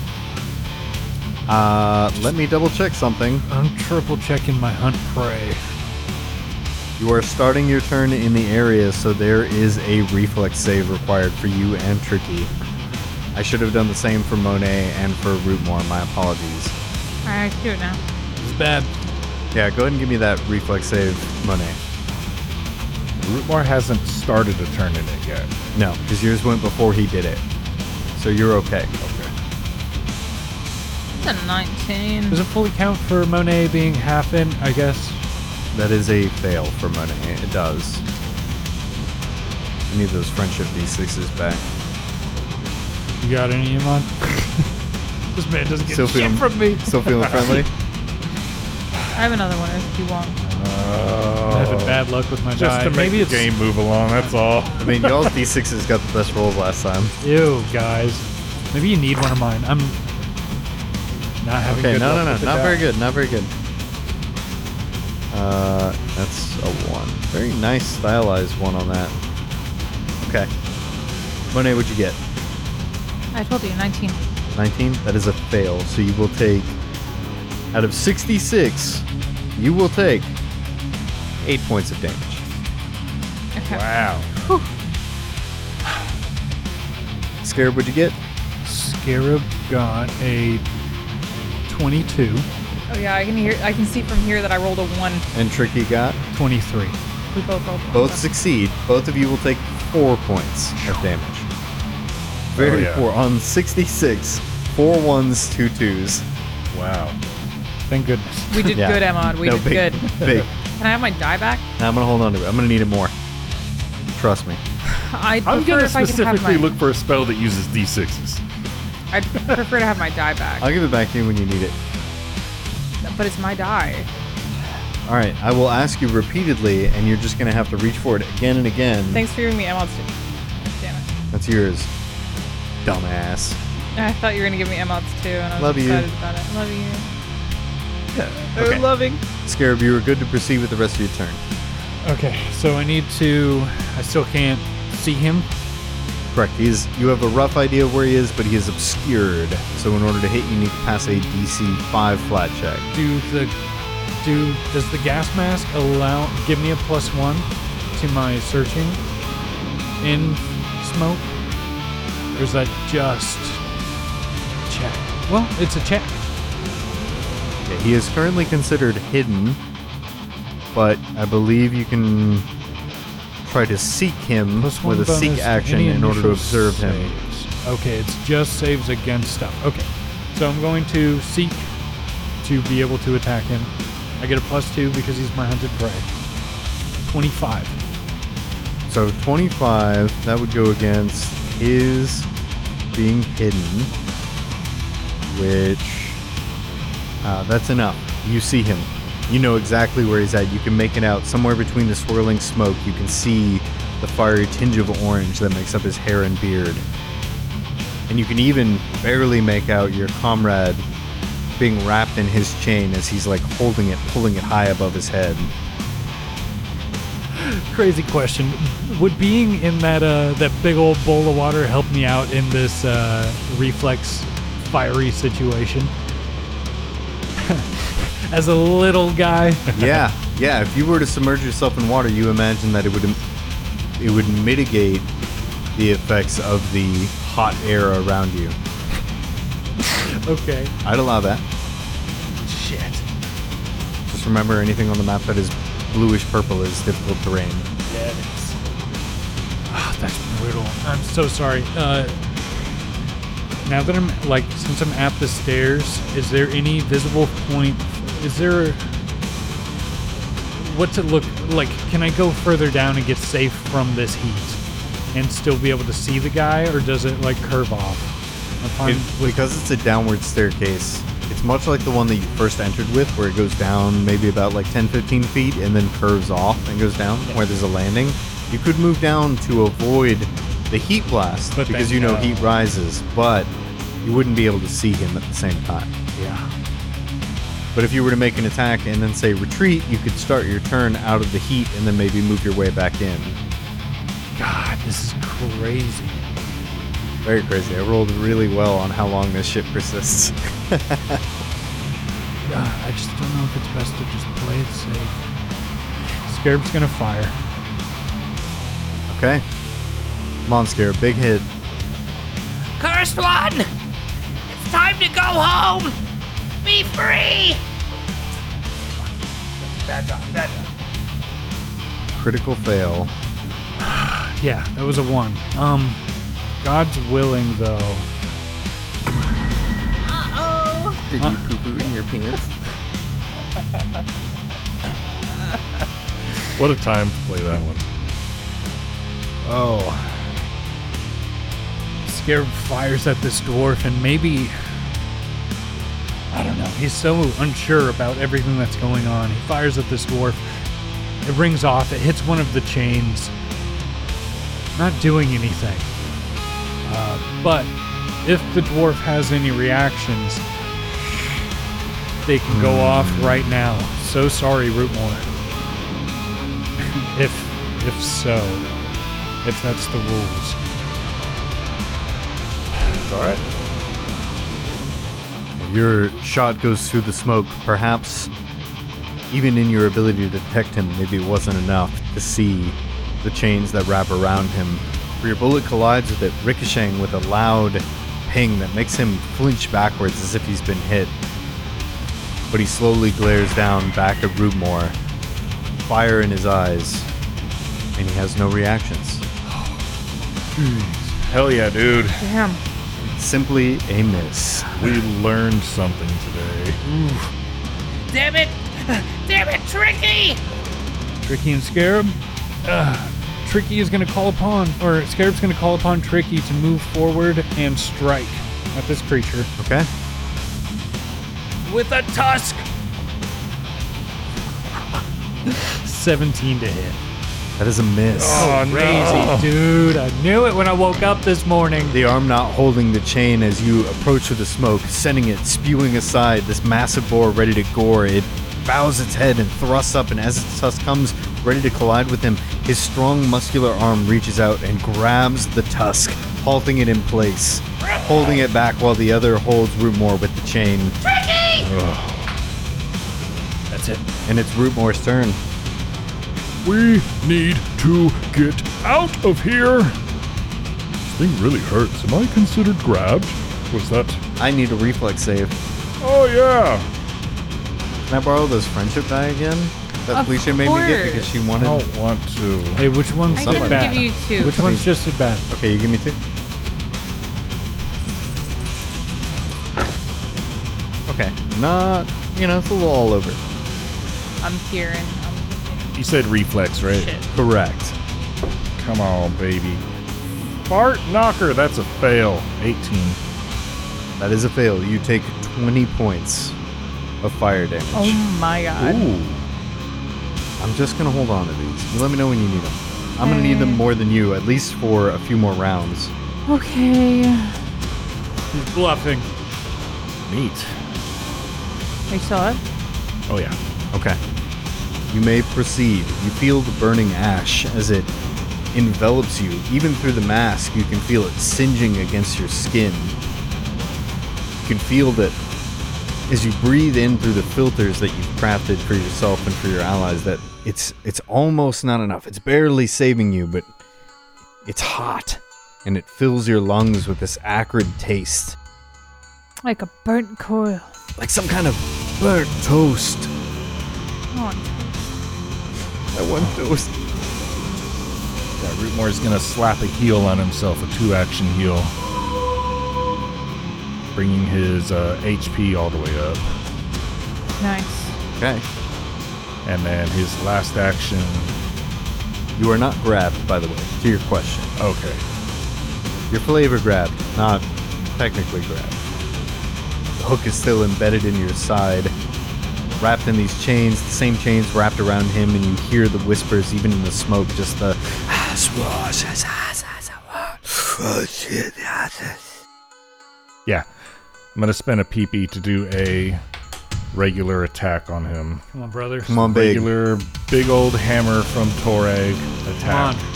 Let me double check something. I'm triple checking my hunt prey. You are starting your turn in the area, so there is a reflex save required for you and Tricky. I should have done the same for Monet and for Rootmore. My apologies. Alright, I can do it now. This is bad. Yeah, go ahead and give me that reflex save, Monet. Rootmore hasn't started a turn in it yet. No, because yours went before he did it. So you're okay. Okay. It's a 19. Does it fully count for Monet being half in, I guess? That is a fail for Monet. It does. I need those friendship D6s back. You got any, Iman? This man doesn't get Still shit feeling- from me. Still feeling friendly? I have another one if you want. I'm having bad luck with my Just die. to make Maybe the it's game move along, that's all. I mean, y'all's D6s got the best rolls last time. Ew, guys. Maybe you need one of mine. I'm not having Okay, good no, luck with the not die. very good, not very good. That's a 1. Very nice stylized 1 on that. Okay. Monet, what'd you get? I told you, 19. 19? That is a fail, so you will take, out of 66, you will take 8 points of damage. Okay. Wow. Scarab, what'd you get? Scarab got a 22, Oh yeah, I can see from here that I rolled a 1. And Tricky got? 23. We both rolled 1. Both succeed. Both of you will take 4 points of damage. Very yeah. poor. On 66, 4 1s, 2 2s. Wow. Thank goodness. We did Yeah. good, Emma. We No, did big, good. Big. Can I have my die back? Now I'm going to hold on to it. I'm going to need it more. Trust me. I'd I'm prefer gonna if I could have specifically my. look for a spell that uses D6s. I'd prefer to have my die back, I'll give it back to you when you need it. but it's my die. All right. I will ask you repeatedly, and you're just going to have to reach for it again and again. Thanks for giving me Emma's. Damn it! That's yours. Dumbass. I thought you were gonna give me Emma's too, and I was Love you. excited about it. Love you. Okay. I'm loving. Scarab, you are good to proceed with the rest of your turn. Okay, so I still can't see him. Correct. You have a rough idea of where he is, but he is obscured. So in order to hit, you need to pass a DC 5 flat check. Does the gas mask give me a +1 to my searching in smoke? Or is that just check? Well, it's a check. Okay, he is currently considered hidden, but I believe you can try to seek him +1 with a seek bonus to action any in order to initial observe him. saves. Okay, it's just saves against stuff. Okay, so I'm going to seek to be able to attack him. I get a +2 because he's my hunted prey. 25. So 25, that would go against his being hidden, which that's enough. You see him. You know exactly where he's at. You can make it out somewhere between the swirling smoke. You can see the fiery tinge of orange that makes up his hair and beard. And you can even barely make out your comrade being wrapped in his chain as he's like holding it, pulling it high above his head. Crazy question. Would being in that big old bowl of water help me out in this reflex fiery situation? As a little guy. Yeah. If you were to submerge yourself in water, you imagine that it would mitigate the effects of the hot air around you. Okay. I'd allow that. Shit. Just remember, anything on the map that is bluish purple is difficult terrain. Yeah, it is. Oh, that's brutal. I'm so sorry. Now that since I'm at the stairs, is there any visible point? What's it look like? Can I go further down and get safe from this heat and still be able to see the guy, or does it curve off? Because it's a downward staircase, it's much like the one that you first entered with, where it goes down maybe about like 10-15 feet and then curves off and goes down, where there's a landing. You could move down to avoid the heat blast, But because then, you know no. heat rises, but you wouldn't be able to see him at the same time. Yeah. But if you were to make an attack and then say retreat, you could start your turn out of the heat and then maybe move your way back in. God, this is crazy. Very crazy. I rolled really well on how long this shit persists. I just don't know if it's best to just play it safe. Scarab's gonna fire. Okay. Come on, Scarab. Big hit. Cursed one! It's time to go home! Be free! Critical fail. Yeah, that was a 1. God's willing though. Uh-oh! Did you poo-poo in your pants? What a time to play that one. Oh. Scarab fires at this dwarf and maybe... I don't know. He's so unsure about everything that's going on. He fires at this dwarf. It rings off. It hits one of the chains. Not doing anything. But if the dwarf has any reactions, they can go off right now. So sorry, Rootmore. if that's the rules. All right. Your shot goes through the smoke. Perhaps even in your ability to detect him, maybe it wasn't enough to see the chains that wrap around him. Your bullet collides with it, ricocheting with a loud ping that makes him flinch backwards as if he's been hit. But he slowly glares down back at Rootmore, fire in his eyes, and he has no reactions. Hell yeah, dude. Damn. Simply a miss. We learned something today. Damn it! Damn it, Tricky! Tricky and Scarab. Tricky is going to call upon, or Scarab's going to call upon Tricky to move forward and strike at this creature. Okay? With a tusk! 17 to hit. That is a miss. Oh, Crazy, dude. I knew it when I woke up this morning. The arm not holding the chain as you approach with the smoke, sending it spewing aside, this massive boar ready to gore. It bows its head and thrusts up, and as its tusk comes ready to collide with him, his strong muscular arm reaches out and grabs the tusk, halting it in place, holding it back while the other holds Rootmore with the chain. Tricky! That's it. And it's Rootmore's turn. We need to get out of here. This thing really hurts. Am I considered grabbed? Was that? I need a reflex save. Oh, yeah. Can I borrow those friendship die again? That Of Felicia made me get course. because she I wanted... don't want to. Hey, which one's I the can bad? give you 2. Which one's just as bad? Okay, you give me 2. Okay, not... it's a little all over. I'm hearing. You said reflex, right? Shit. Correct. Come on, baby. Fart knocker. That's a fail. 18. That is a fail. You take 20 points of fire damage. Oh my god. Ooh. I'm just going to hold on to these. You let me know when you need them. I'm going to need them more than you, at least for a few more rounds. Okay. He's bluffing. Neat. We saw it. Oh, yeah. Okay. You may proceed. You feel the burning ash as it envelops you. Even through the mask, you can feel it singeing against your skin. You can feel that as you breathe in through the filters that you've crafted for yourself and for your allies, that it's almost not enough. It's barely saving you, but it's hot. And it fills your lungs with this acrid taste. Like a burnt coil. Like some kind of burnt toast. Oh, I want toast. Yeah, Rootmore's gonna slap a heal on himself, a 2-action heal. Bringing his HP all the way up. nice. Okay. And then his last action. You are not grabbed, by the way, to your question. Okay. You're flavor grabbed, not technically grab. The hook is still embedded in your side, wrapped in these chains, the same chains wrapped around him, and you hear the whispers even in the smoke, just the... Yeah. I'm going to spend a PP to do a regular attack on him. Come on, brother. Come on, big. Regular big old hammer from Torag attack. Come on.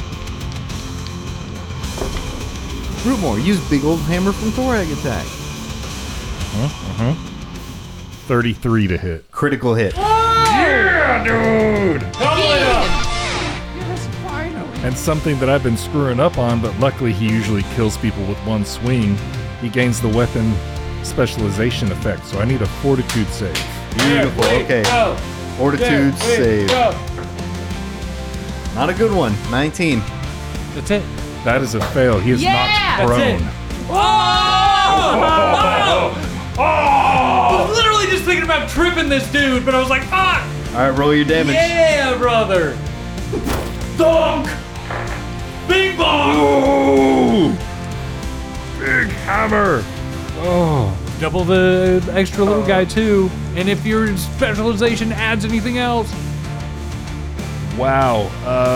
Rootmore, use big old hammer from Torag attack. 33 to hit. Critical hit. Yeah, dude! And something that I've been screwing up on, but luckily he usually kills people with one swing. He gains the weapon specialization effect, so I need a fortitude save. Beautiful. Okay. Fortitude save. Not a good one. 19. That's it. That is a fail. He is not prone. I was literally just thinking about tripping this dude, but I was like, fuck! All right, roll your damage. Yeah, brother! Donk! Bing bong! Ooh! Big hammer! Oh. Double the extra little guy, too. And if your specialization adds anything else. Wow.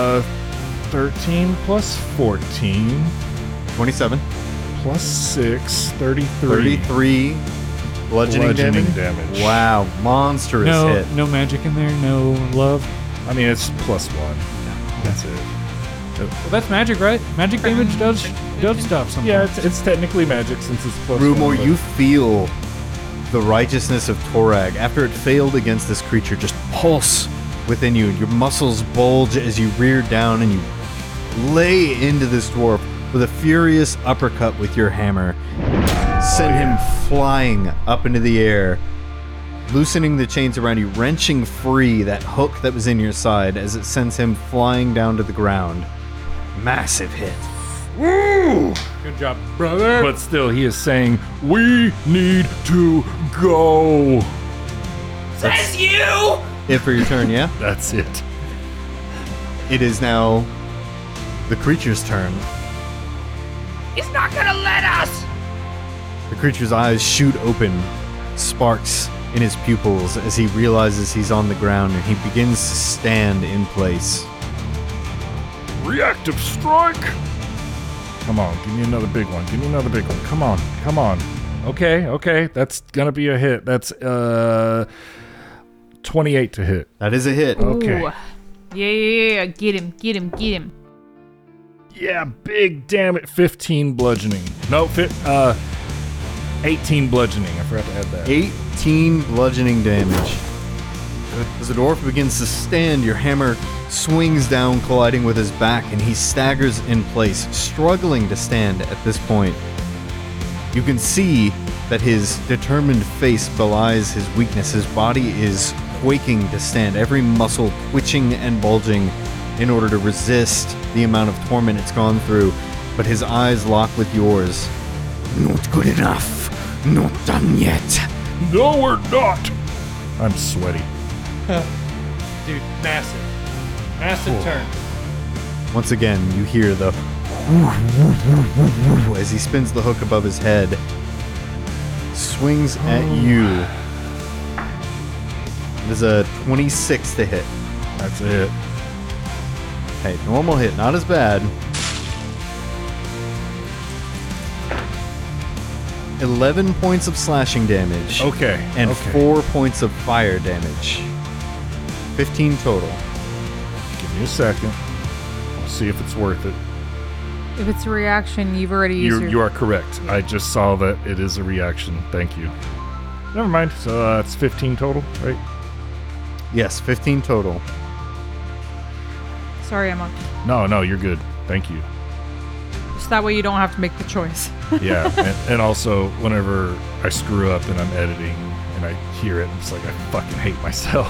13 plus 14 27. plus 6, 33. 33 bludgeoning damage. Wow, monstrous hit. No magic in there, no love. I mean, it's plus 1. That's it. Well, that's magic, right? Magic damage does stuff sometimes. Yeah, it's technically magic since it's plus 1. Rumor, but- you feel the righteousness of Torag after it failed against this creature just pulse within you. Your muscles bulge as you rear down and you lay into this dwarf with a furious uppercut with your hammer. Send him flying up into the air, loosening the chains around you, wrenching free that hook that was in your side as it sends him flying down to the ground. Massive hit. Woo! Good job, brother. But still, he is saying, we need to go. Says you! It for your turn, yeah? That's it. It is now the creature's turn. He's not gonna let us! The creature's eyes shoot open, sparks in his pupils as he realizes he's on the ground and he begins to stand in place. Reactive strike. Come on, give me another big one. Give me another big one. Come on, come on. Okay, that's gonna be a hit. That's 28 to hit. That is a hit. Okay. Ooh. Yeah. Get him. Yeah, big damn it. 15 bludgeoning. No, 18 bludgeoning. I forgot to add that. 18 bludgeoning damage. As the dwarf begins to stand, your hammer swings down, colliding with his back, and he staggers in place, struggling to stand at this point. You can see that his determined face belies his weakness. His body is quaking to stand, every muscle twitching and bulging in order to resist the amount of torment it's gone through, but his eyes lock with yours. Not good enough. Not done yet. No, we're not. I'm sweaty. Dude, massive turn. Once again, you hear the as he spins the hook above his head, swings at you. It is a 26 to hit. That's it. Okay, normal hit, not as bad. 11 points of slashing damage. Okay. And okay. 4 points of fire damage. 15 total. Give me a second. I'll see if it's worth it. If it's a reaction, you've already used You are correct. I just saw that it is a reaction. Thank you. Never mind. So it's 15 total, right? Yes, 15 total. Sorry, Emma. No, you're good. Thank you. Just that way you don't have to make the choice. Yeah, and also whenever I screw up and I'm editing and I hear it, it's like I fucking hate myself.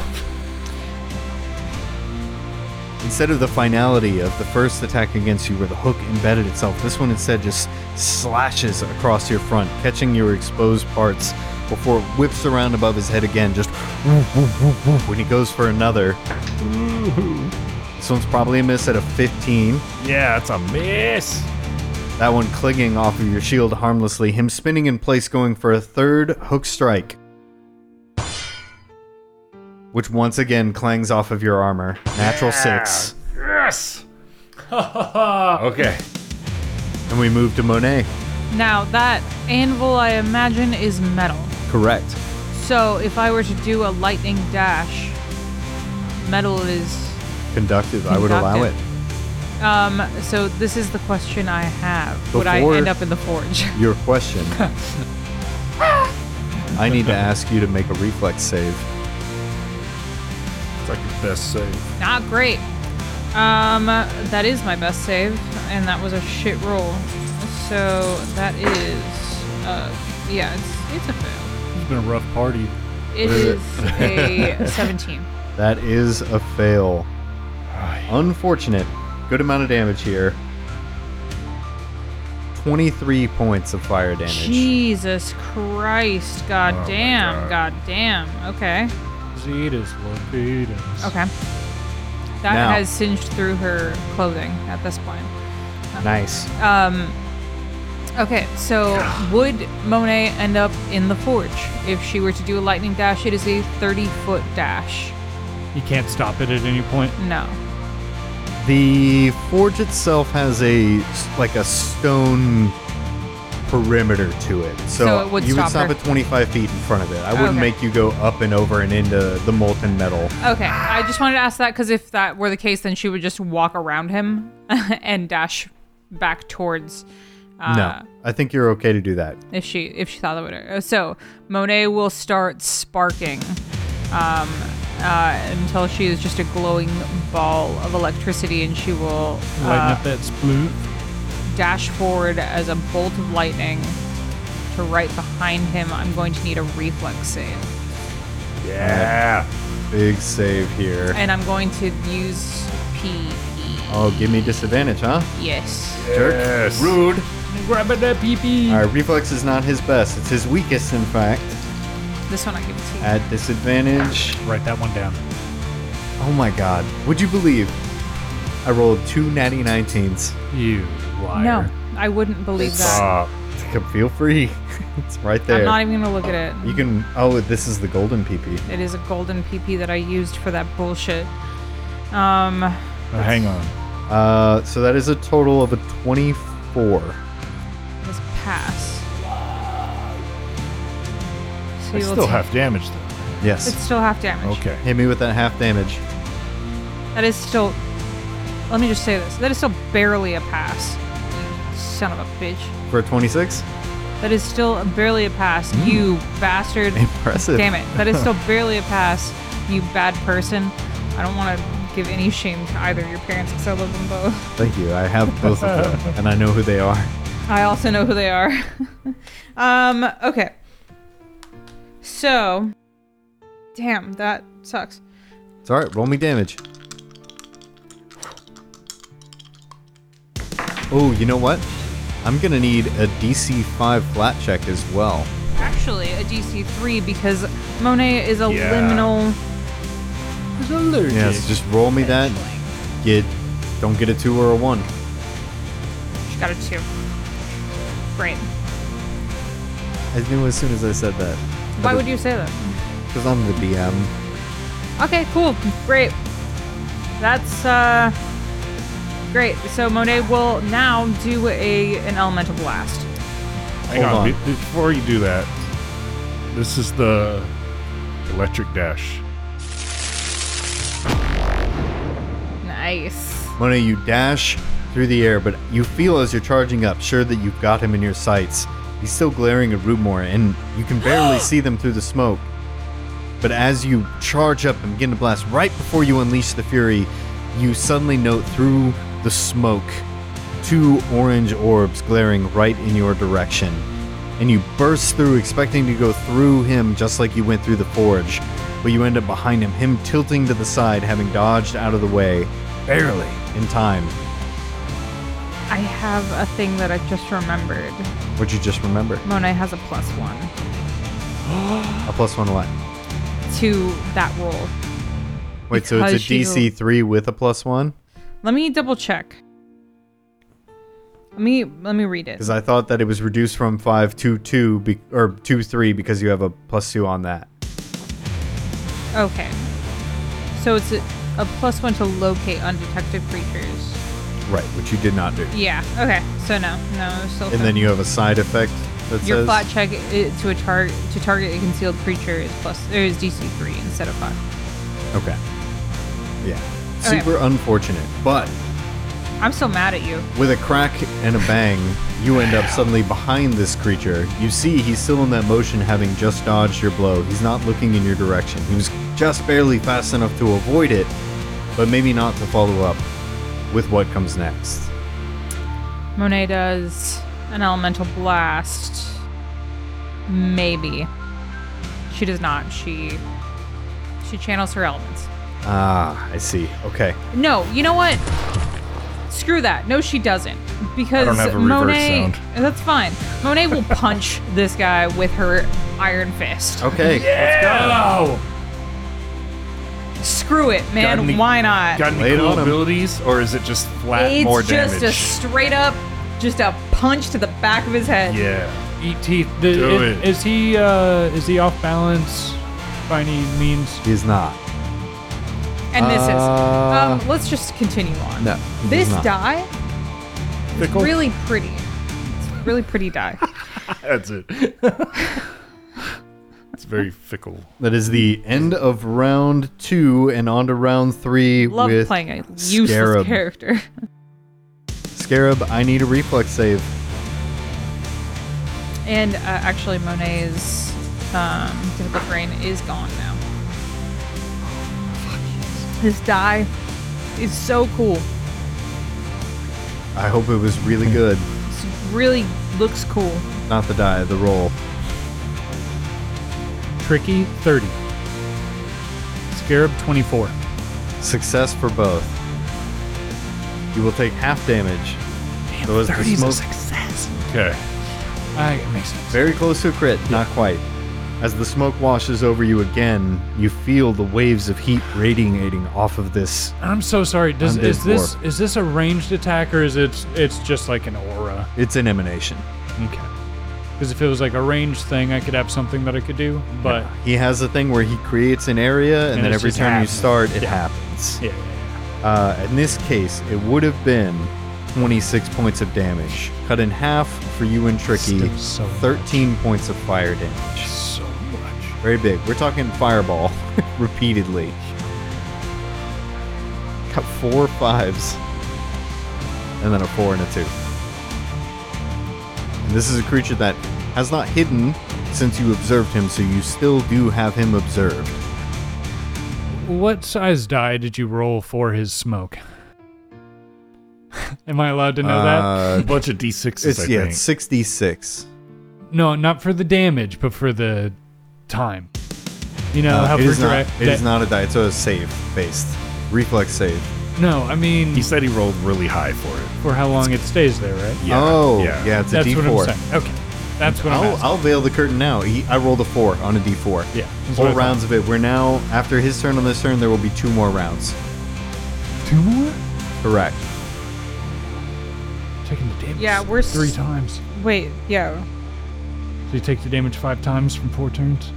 Instead of the finality of the first attack against you where the hook embedded itself, this one instead just slashes across your front, catching your exposed parts before it whips around above his head again, just when he goes for another. This one's probably a miss at a 15. Yeah, it's a miss. That one clinging off of your shield harmlessly, him spinning in place going for a third hook strike. Which once again clangs off of your armor. Natural 6. Yes! Okay. And we move to Monet. Now, that anvil, I imagine, is metal. Correct. So, if I were to do a lightning dash, metal is Conductive. I would allow it. So this is the question I have. Would I Before- end up in the forge? Your question. I need to ask you to make a reflex save. It's like your best save. Not great. That is my best save, and that was a shit roll. So that is, yeah, it's a fail. It's been a rough party. It is a 17. That is a fail. Unfortunate. Good amount of damage here. 23 points of fire damage. Jesus Christ! God Oh my damn! God. God damn! Okay. Zetas, Lopetas. Okay. That Now- has singed through her clothing at this point. Nice. Okay, so would Monet end up in the forge if she were to do a lightning dash? It is a 30-foot dash. You can't stop it at any point. No. The forge itself has a stone perimeter to it. So it would you would stop stop her. at 25 feet in front of it. I wouldn't Okay. make you go up and over and into the molten metal. Okay, I just wanted to ask that because if that were the case, then she would just walk around him and dash back towards. No, I think you're okay to do that. If she thought that would hurt. So Monet will start sparking until she is just a glowing ball of electricity, and she will Lighten up that sploot. dash forward as a bolt of lightning to right behind him. I'm going to need a reflex save, Yeah. Big save here. and I'm going to use PE. Oh, give me disadvantage, huh? Yes. Yes. Rude. Grabbing that pee-pee. All right, reflex is not his best. It's his weakest, in fact. This one I give it to you. At disadvantage. Write that one down. Oh my god. Would you believe I rolled 2 natty 19s? You liar. No, I wouldn't believe that. Stop. Feel free. It's right there. I'm not even gonna look at it. You can. Oh, this is the golden PP. It is a golden PP that I used for that bullshit. Hang on. So that is a total of a 24. This pass. So I you will still take- have damage though. Yes. It's still half damage. Okay. Hit me with that half damage. That is still. Let me just say this. That is still barely a pass. Son of a bitch. For a 26? That is still barely a pass. You bastard. Impressive. Damn it. That is still barely a pass. You bad person. I don't want to give any shame to either of your parents because I love them both. Thank you. I have both of them, and I know who they are. I also know who they are. Okay. So. Damn, that sucks. It's alright. Roll me damage. Oh, you know what? I'm gonna need a DC 5 flat check as well. Actually, a DC 3 because Monet is a Yeah. liminal. It's allergic. Yes, just roll me that. Don't get a 2 or a 1. She got a 2. Great. I knew as soon as I said that. Why would you say that? Because I'm the DM. Okay, cool. Great. That's great. So Monet will now do an elemental blast. Hang Hold on. on. Before you do that, this is the electric dash. Nice. Monet, you dash through the air, but you feel as you're charging up, sure that you've got him in your sights. He's still glaring at Rudmore, and you can barely see them through the smoke. But as you charge up and begin to blast, right before you unleash the fury, you suddenly note through the smoke 2 orange orbs glaring right in your direction. And you burst through, expecting to go through him just like you went through the forge. But you end up behind him tilting to the side, having dodged out of the way, barely in time. I have a thing that I just remembered. What'd you just remember? Monet has a +1 A +1 what? to that roll. Wait, so it's a Because she's DC 3 with a +1? Let me double check. Let me read it. Because I thought that it was reduced from 5 to 2 or 2-3 because you have a +2 on that. Okay. So it's a +1 to locate undetected creatures. Right, which you did not do. Yeah. Okay. So no, it's still. And then you have a side effect that your says flat check to target a concealed creature is DC 3 instead of 5. Okay. Yeah. Okay. Super unfortunate, but I'm still mad at you. with a crack and a bang, you end up suddenly behind this creature. You see he's still in that motion, having just dodged your blow. He's not looking in your direction. He was just barely fast enough to avoid it, but maybe not to follow up with what comes next. Monet does an elemental blast. Maybe. She does not. She channels her elements. Ah, I see. Okay. No, you know what? Screw that. No, she doesn't. Because I don't have a reverse Monet. sound. That's fine. Monet will punch this guy with her iron fist. Okay. Let's go. Screw it, man. Got any- Why not? Got any Lay it cool on him. abilities, or is it just flat It's more just damage? a straight up, just a punch to the back of his head. Yeah. Eat teeth. Do it. Is he off balance by any means? He's not. And misses. Let's just continue on. No. he This does not. die is Fickle? really pretty. It's a really pretty die. That's it. It's very fickle. That is the end of round 2 and on to round 3 Love with playing a useless Scarab. character. Scarab, I need a reflex save. And actually, Monet's difficult terrain is gone now. This die is so cool. I hope it was really good. It really looks cool. Not the die, the roll. Tricky 30. Scarab 24. Success for both. You will take half damage. So as the 30 is a smoke- success. Okay. It makes sense. Very close to a crit, not quite. As the smoke washes over you again, you feel the waves of heat radiating off of this. I'm so sorry. Undead Is this a ranged attack or is it's just like an aura? It's an emanation. Okay. Because if it was like a ranged thing, I could have something that I could do. But He has a thing where he creates an area, and then it's every just time you happening. start, it happens. yeah. In this case, it would have been 26 points of damage. Cut in half for you and Tricky, Still so 13 points of fire damage. So much. Very big. We're talking fireball repeatedly. Got 4 5s. And then a 4 and a 2. And this is a creature that has not hidden since you observed him, so you still do have him observed. What size die did you roll for his smoke? Am I allowed to know that? A bunch of D6s, It's I yeah, think. it's 66. No, not for the damage, but for the time. You know how it for is not. direct. It is not a die. It's a save based reflex save. No, I mean He said he rolled really high for it. for how long it stays there, right? Yeah. Oh, yeah. yeah, it's a That's D4. what I'm saying. Okay, that's what I'm asking. I'll veil the curtain now. I rolled a 4 on a D4. Yeah, that's 4 what I thought. rounds of it. We're now after his turn on this turn. There will be 2 more rounds. 2 more? Correct. Taking the damage. Yeah, we're 3 times. Wait, yeah. So you take the damage 5 times from 4 turns.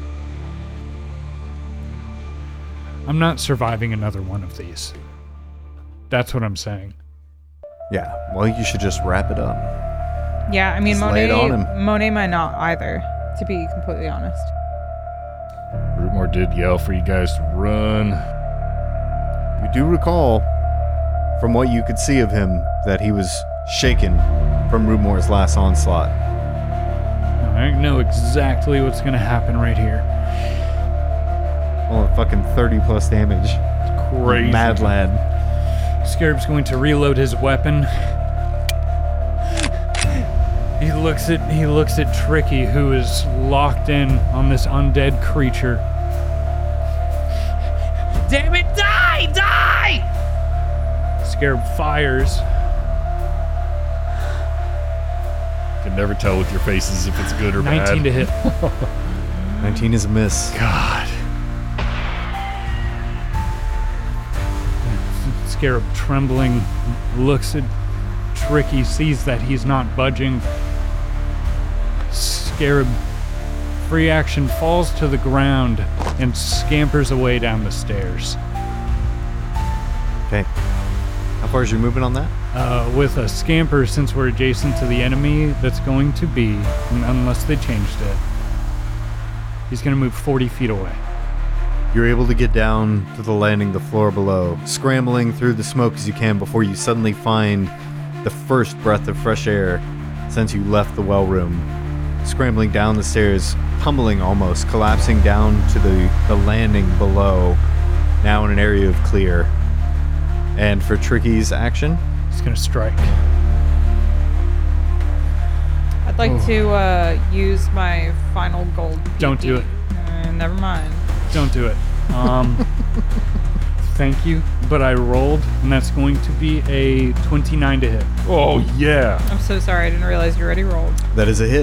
I'm not surviving another one of these. That's what I'm saying. Yeah. Well, you should just wrap it up. Yeah, I mean, Just lay it on him. Monet might not either, to be completely honest. Rootmore did yell for you guys to run. You do recall, from what you could see of him, that he was shaken from Rootmore's last onslaught. I know exactly what's going to happen right here. Well, fucking 30 plus damage. Crazy. Mad lad. Scarab's going to reload his weapon. He looks at Tricky, who is locked in on this undead creature. Damn it, die! Die! Scarab fires. Can never tell with your faces if it's good or 19 bad. to hit. 19 is a miss. God. Scarab, trembling, looks at Tricky sees that he's not budging. Scarab, free action, falls to the ground and scampers away down the stairs. Okay. How far is your movement on that? With a scamper, since we're adjacent to the enemy, that's going to be, unless they changed it, he's going to move 40 feet away. You're able to get down to the landing, the floor below, scrambling through the smoke as you can before you suddenly find the first breath of fresh air since you left the well room. Scrambling down the stairs, tumbling almost, collapsing down to the landing below, now in an area of clear. And for Tricky's action, He's going to strike. I'd like to use my final gold. Don't do it. Never mind. Don't do it. Thank you, but I rolled, and that's going to be a 29 to hit. Oh, yeah. I'm so sorry. I didn't realize you already rolled. that is a hit.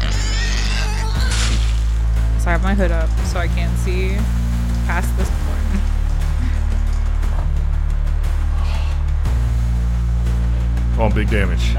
So I have my hood up, so I can't see past this point. Oh, big damage.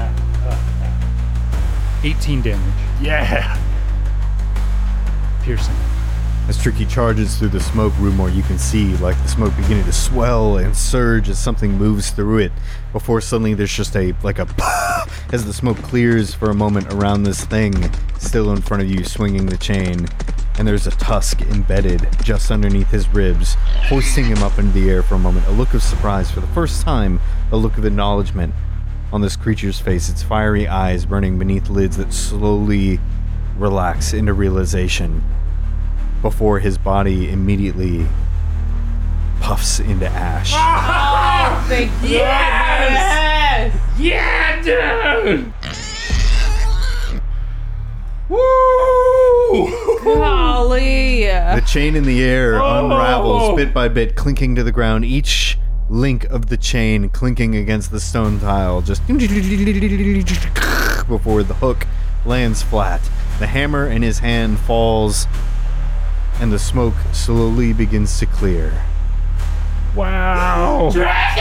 18 damage. Yeah. Piercing. As Tricky charges through the smoke room, where you can see like the smoke beginning to swell and surge as something moves through it, before suddenly there's just a as the smoke clears for a moment around this thing still in front of you swinging the chain, and there's a tusk embedded just underneath his ribs, hoisting him up into the air for a moment. A look of surprise for the first time, a look of acknowledgement on this creature's face, its fiery eyes burning beneath lids that slowly relax into realization, before his body immediately puffs into ash. Oh, thank you. Yes! Yeah, dude! Woo! Golly. The chain in the air unravels bit by bit, clinking to the ground, each link of the chain clinking against the stone tile, just before the hook lands flat. The hammer in his hand falls, and the smoke slowly begins to clear. Wow.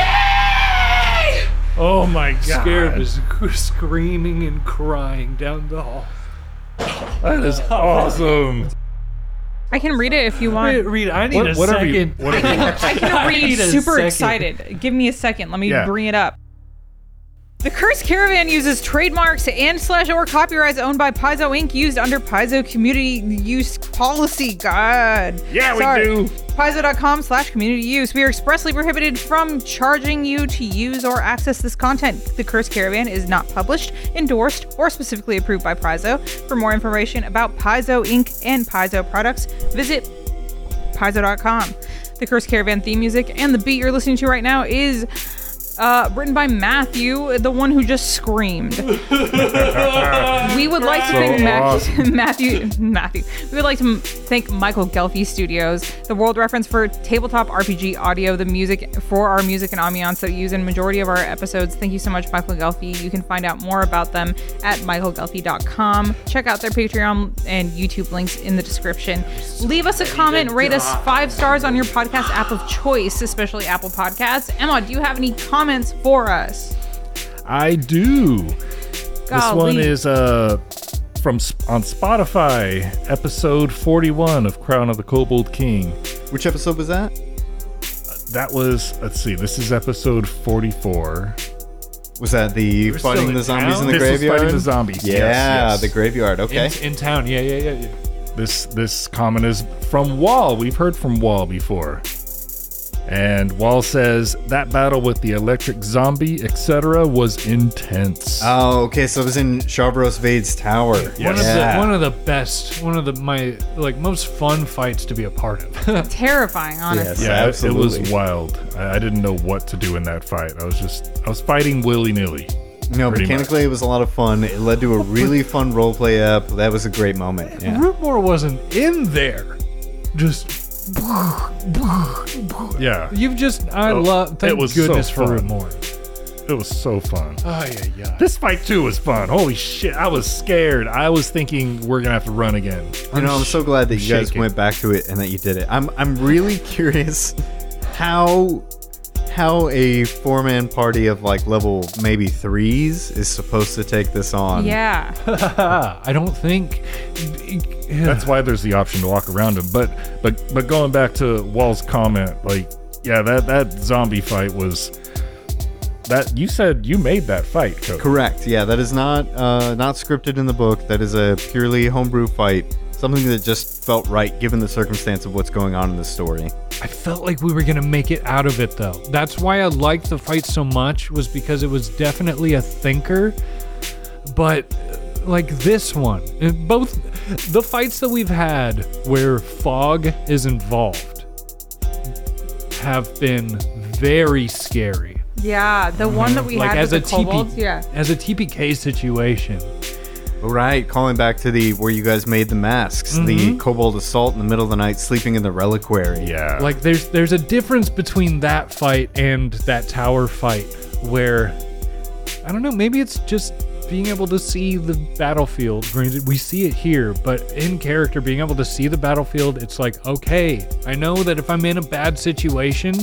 Oh my god. Scarab is screaming and crying down the hall. That is awesome. I can read it if you want. Read, I need a second. I can read need a super second. excited. Give me a second. Let me Yeah. bring it up. The Cursed Caravan uses trademarks and/or copyrights owned by Paizo Inc. used under Paizo community use policy. God. Yeah, Sorry. we do. Paizo.com/community use. We are expressly prohibited from charging you to use or access this content. The Cursed Caravan is not published, endorsed, or specifically approved by Paizo. For more information about Paizo Inc. and Paizo products, visit Paizo.com. The Cursed Caravan theme music and the beat you're listening to right now is written by Matthew, the one who just screamed. We would like to thank Matthew. We would like to thank Michael Gelfi Studios, the world reference for tabletop RPG audio, the music for our music and ambiance that we use in majority of our episodes. Thank you so much, Michael Gelfi. You can find out more about them at michaelgelfi.com. Check out their Patreon and YouTube links in the description. Leave us a comment, rate us 5 stars on your podcast app of choice, especially Apple Podcasts. Emma, do you have any comments for us? I do. This one Golly. is on Spotify, episode 41 of Crown of the Kobold King. Which episode was that? That was, let's see, this is episode 44. Was that the We're fighting still the in zombies town? in the This was graveyard? fighting the zombies. Yeah, Yes. the graveyard. Okay. In town, yeah. This comment is from Wall. We've heard from Wall before. And Wall says, that battle with the electric zombie, etc. was intense. Oh, okay. So it was in Shavros Vade's tower. Yes. One of the best, my most fun fights to be a part of. Terrifying, honestly. Yes. Yeah, absolutely. it was wild. I didn't know what to do in that fight. I was fighting willy-nilly. No, Pretty mechanically it was a lot of fun. It led to a really fun roleplay app. That was a great moment. Yeah. Rootmore wasn't in there. Just Yeah, you've just it thank was so goodness for fun. Rootmore. it was so fun. Oh yeah. This fight too was fun. Holy shit, I was scared. I was thinking we're gonna have to run again. I'm so glad that you guys shaking. went back to it and that you did it. I'm really curious how how a 4-man party of like level maybe 3s is supposed to take this on. Yeah. I don't think. That's why there's the option to walk around him. But going back to Wall's comment, like, yeah, that zombie fight was that you said you made that fight, Cody. Correct. Yeah, that is not scripted in the book. That is a purely homebrew fight. Something that just felt right given the circumstance of what's going on in the story. I felt like we were gonna make it out of it though. That's why I liked the fight so much, was because it was definitely a thinker. But like this one, both the fights that we've had where fog is involved have been very scary. Yeah, the one that we Like had as with a the kobolds, as a TPK situation. Right, calling back to the where you guys made the masks, the kobold assault in the middle of the night, sleeping in the reliquary. Yeah. Like there's a difference between that fight and that tower fight where, I don't know, maybe it's just being able to see the battlefield. Granted, we see it here, but in character, being able to see the battlefield, it's like, okay, I know that if I'm in a bad situation,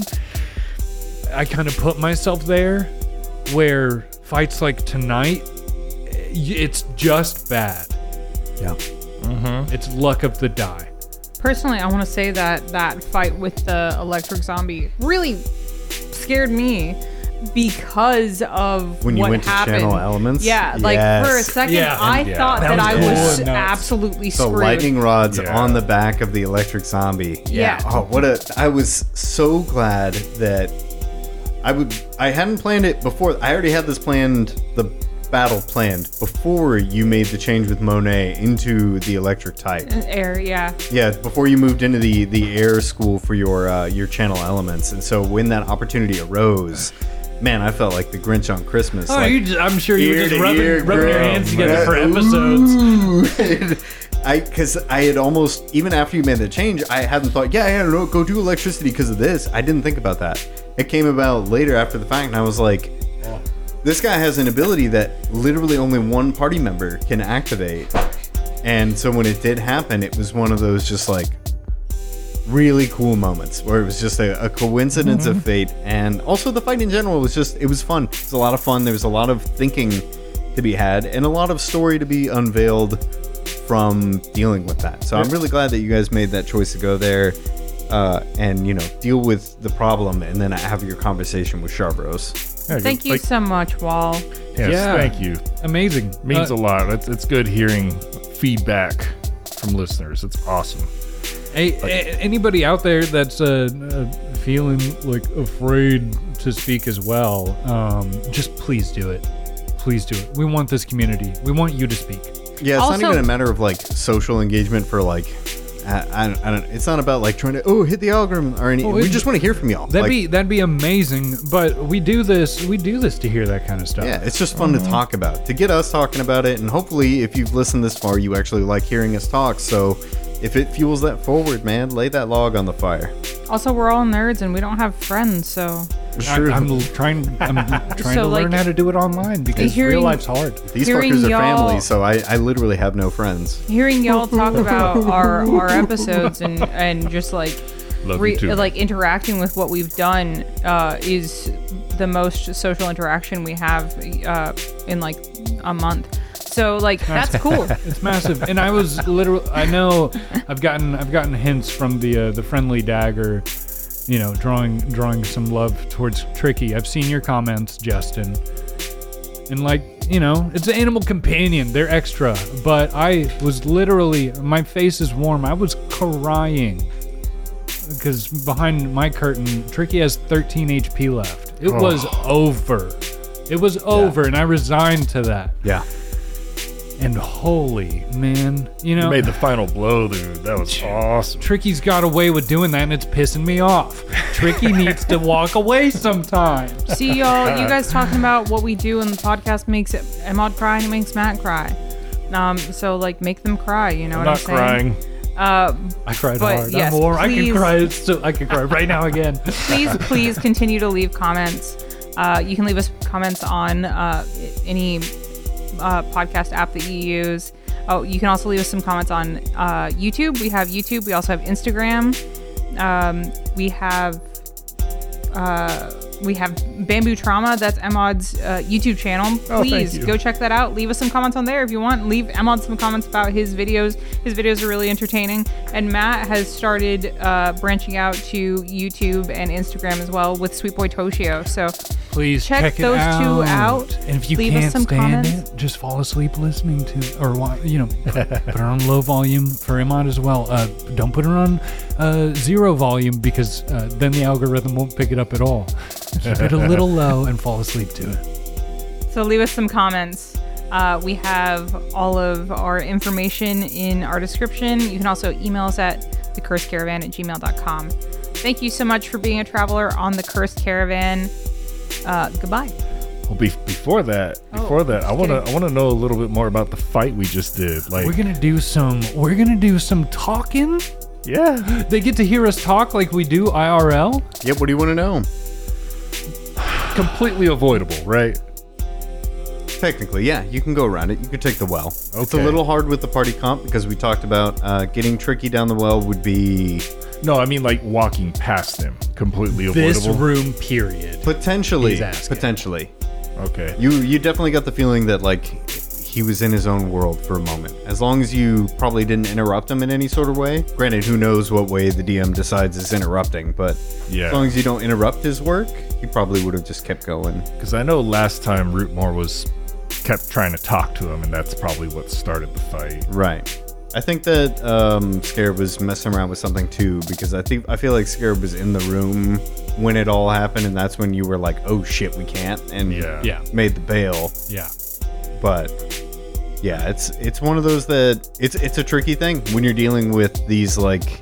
I kind of put myself there, where fights like tonight, it's just bad. Yeah. It's luck of the die. Personally, I want to say that fight with the electric zombie really scared me because of When you what went to happened. channel elements? Yeah, like Yes. for a second, Yeah. I Yeah. thought That that I was was cool. Nuts. absolutely So screwed. lightning rods Yeah. on the back of the electric zombie. Yeah. Oh, I was so glad that I hadn't planned it before. I already had the battle planned before you made the change with Monet into the electric type. Air, yeah. Yeah, before you moved into the air school for your channel elements. And so when that opportunity arose, man, I felt like the Grinch on Christmas. Oh, like, I'm sure you were ear just to rubbing ear, your girl. hands together for episodes. Because I had almost, even after you made the change, I hadn't thought, no, go do electricity because of this. I didn't think about that. It came about later after the fact, and I was like, this guy has an ability that literally only one party member can activate. And so when it did happen, it was one of those just like really cool moments where it was just a coincidence of fate. And also the fight in general was it was fun. It was a lot of fun. There was a lot of thinking to be had and a lot of story to be unveiled from dealing with that. So I'm really glad that you guys made that choice to go there and, deal with the problem and then have your conversation with Sharvros. Yeah, Thank you so much, Wall. Yes, Yeah. thank you. Amazing. Means a lot. It's good hearing feedback from listeners. It's awesome. Anybody out there that's feeling like afraid to speak as well, just please do it. Please do it. We want this community. We want you to speak. Yeah, it's Also- not even a matter of like social engagement for like I don't. It's not about like trying to hit the algorithm or anything. We just want to hear from y'all. That'd be amazing. But we do this to hear that kind of stuff. Yeah, it's just fun to talk about, to get us talking about it, and hopefully, if you've listened this far, you actually like hearing us talk. So, if it fuels that forward, man, lay that log on the fire. Also, we're all nerds and we don't have friends, so Sure. I'm trying So, to like, learn how to do it online because hearing- real life's hard. These hearing fuckers are y'all- family, so I literally have no friends. hearing y'all talk about our episodes and just like Love you too. like interacting with what we've done is the most social interaction we have in like a month. So like that's cool. It's massive, and I was literally. I know I've gotten hints from the friendly dagger, drawing some love towards Tricky. I've seen your comments, Justin, and it's an animal companion. They're extra, but I was literally, my face is warm. I was crying because behind my curtain, Tricky has 13 HP left. It was over. It was over, and I resigned to that. Yeah. And holy man, You made the final blow, dude. That was awesome. Tricky's got away with doing that, and it's pissing me off. Tricky needs to walk away sometimes. See y'all, you guys talking about what we do in the podcast makes Emad cry and it makes Matt cry. So like make them cry, you know I'm what I'm not saying? crying. I cried But hard. yes, I'm warm. please. I can cry right now again. Please continue to leave comments. You can leave us comments on any podcast app that you use. Oh, you can also leave us some comments on YouTube. We have YouTube. We also have Instagram. We have we have Bamboo Trauma. That's Emod's YouTube channel. Please go check that out. Leave us some comments on there if you want. Leave Emod some comments about his videos. His videos are really entertaining. And Matt has started branching out to YouTube and Instagram as well with Sweet Boy Toshio. So please check those two out. And if you Leave can't us some stand comments. it, just fall asleep listening to, or put it on low volume for Emod as well. Don't put it on 0 volume because then the algorithm won't pick it up at all. Keep it a little low and fall asleep to it. So leave us some comments. We have all of our information in our description. You can also email us at thecursedcaravan@gmail.com. Thank you so much for being a traveler on the Cursed Caravan. Goodbye. Well, before that, I want to know a little bit more about the fight we just did. Like, We're gonna do some talking. yeah, They get to hear us talk like we do IRL. Yep, what do you want to know? completely avoidable, right? Technically, yeah, you can go around it. You could take the well. It's a Okay. little hard with the party comp because we talked about getting tricky down the well would be No, I mean like walking past him, completely This avoidable. room, period. potentially. He's asking. Potentially, Okay. you definitely got the feeling that like he was in his own world for a moment. As long as you probably didn't interrupt him in any sort of way. Granted, who knows what way the DM decides is interrupting, but Yeah. as long as you don't interrupt his work, he probably would have just kept going. Because I know last time Rootmore kept trying to talk to him, and that's probably what started the fight. Right. I think that Scarab was messing around with something too, because I feel like Scarab was in the room when it all happened, and that's when you were like, "Oh shit, we can't," and Yeah. made the bail. Yeah. But yeah, it's one of those that it's a tricky thing when you're dealing with these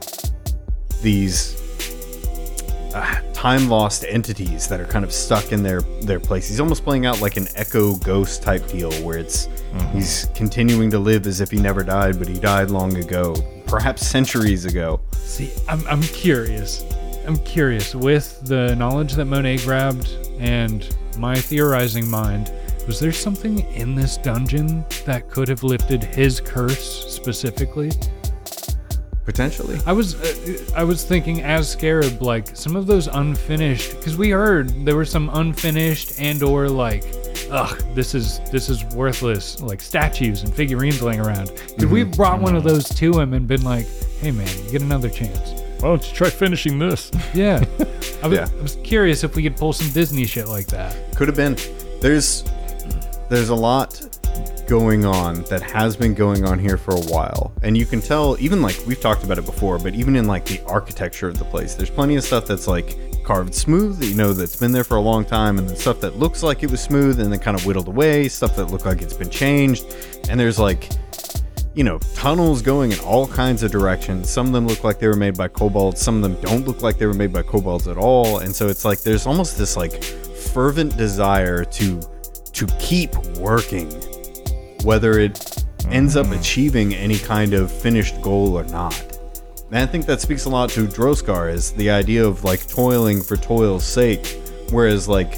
time lost entities that are kind of stuck in their place. He's almost playing out like an echo ghost type deal where he's continuing to live as if he never died, but he died long ago, perhaps centuries ago. See, I'm curious. I'm curious with the knowledge that Monet grabbed and my theorizing mind. Was there something in this dungeon that could have lifted his curse specifically? Potentially. I was thinking as Scarab, like some of those unfinished, because we heard there were some unfinished and or like, this is worthless, like statues and figurines laying around. Could we have brought one of those to him and been like, hey man, you get another chance? Why don't you try finishing this? Yeah. I Yeah. was curious if we could pull some Disney shit like that. Could have been. There's a lot going on that has been going on here for a while, and you can tell, even like we've talked about it before, but even in like the architecture of the place, there's plenty of stuff that's like carved smooth, that's been there for a long time, and then stuff that looks like it was smooth and then kind of whittled away, stuff that look like it's been changed, and there's like tunnels going in all kinds of directions. Some of them look like they were made by kobolds, some of them don't look like they were made by kobolds at all, and so it's like there's almost this like fervent desire to keep working, whether it ends up achieving any kind of finished goal or not. And I think that speaks a lot to Droskar, is the idea of like toiling for toil's sake, whereas like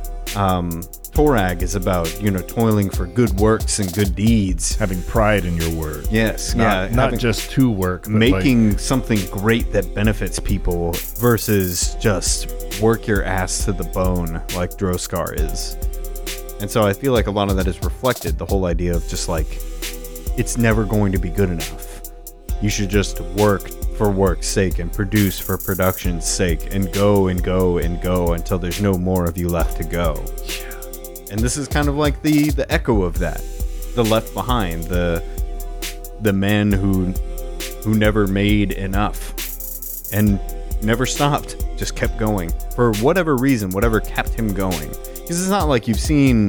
Torag is about toiling for good works and good deeds. Having pride in your work. Yes, Not having- just to work, but making something great that benefits people versus just work your ass to the bone like Droskar is. And so I feel like a lot of that is reflected, the whole idea of just like, it's never going to be good enough. You should just work for work's sake and produce for production's sake and go and go and go until there's no more of you left to go. And this is kind of like the echo of that. The Left Behind, the man who never made enough and never stopped, just kept going for whatever reason, whatever kept him going. Because it's not like you've seen,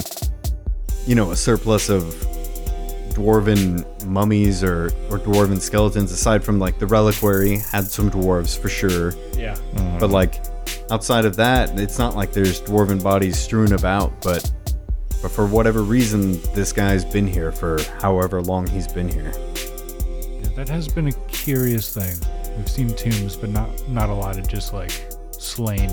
a surplus of dwarven mummies or dwarven skeletons, aside from like the reliquary had some dwarves for sure. Yeah. But like outside of that, it's not like there's dwarven bodies strewn about, but for whatever reason, this guy's been here for however long he's been here. Yeah, that has been a curious thing. We've seen tombs, but not a lot of just like slain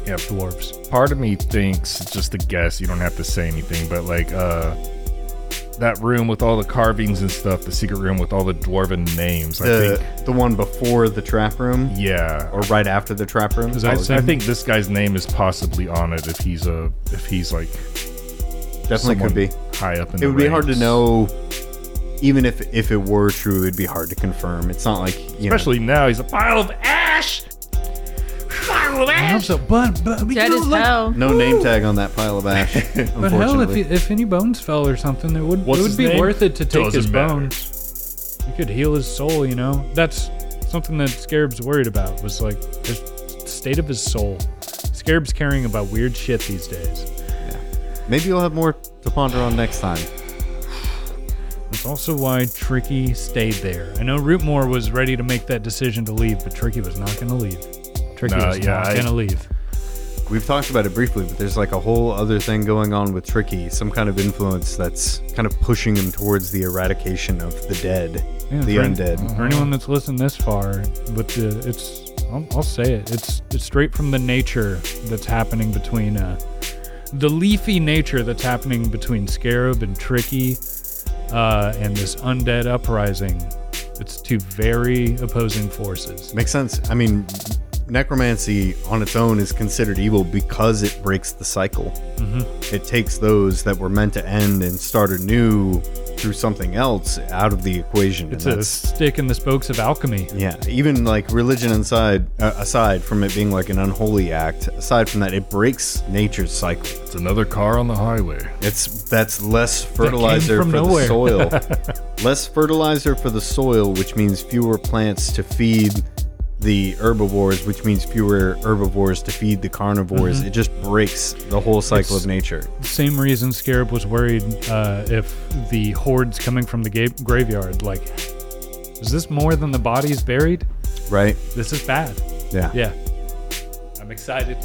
dwarves. part of me thinks, just a guess, you don't have to say anything, but like that room with all the carvings and stuff, the secret room with all the dwarven names. I think. The one before the trap room? Yeah. Or right after the trap room? Is that I think this guy's name is possibly on it if he's like Definitely someone could be. high up in It the would be hard to ranks. know, even if it were true, it'd be hard to confirm. It's not like, you Especially now, he's a pile of ash. Pile of I hope ash. so, but you Dead know, as like, hell. know, no name tag on that pile of ash, But hell, unfortunately. if any bones fell or something, it would What's his be name? worth it to take his Doesn't matter. bones. You could heal his soul, you know. That's something that Scarab's worried about. Was like the state of his soul. Scarab's caring about weird shit these days. Maybe you'll have more to ponder on next time. That's also why Tricky stayed there. I know Rootmore was ready to make that decision to leave, but Tricky was not going to leave. Tricky Nah, was yeah, not going to leave. We've talked about it briefly, but there's like a whole other thing going on with Tricky, some kind of influence that's kind of pushing him towards the eradication of the dead, Yeah, the for- undead. For anyone that's listened this far, but I'll say it. It's straight from the nature that's happening between the leafy nature that's happening between Scarab and Tricky, and this undead uprising. It's two very opposing forces. Makes sense. I mean, necromancy on its own is considered evil because it breaks the cycle. Mm-hmm. It takes those that were meant to end and start anew through something else out of the equation. It's and a stick in the spokes of alchemy. yeah, even like religion aside from it being like an unholy act, aside from that, it breaks nature's cycle. It's another car on the highway. That's less fertilizer from for nowhere. the soil. Less fertilizer for the soil, which means fewer plants to feed the herbivores, which means fewer herbivores to feed the carnivores. It just breaks the whole cycle of nature. The same reason Scarab was worried if the hordes coming from the graveyard, like, is this more than the bodies buried? Right? This is bad. Yeah. Yeah. I'm excited.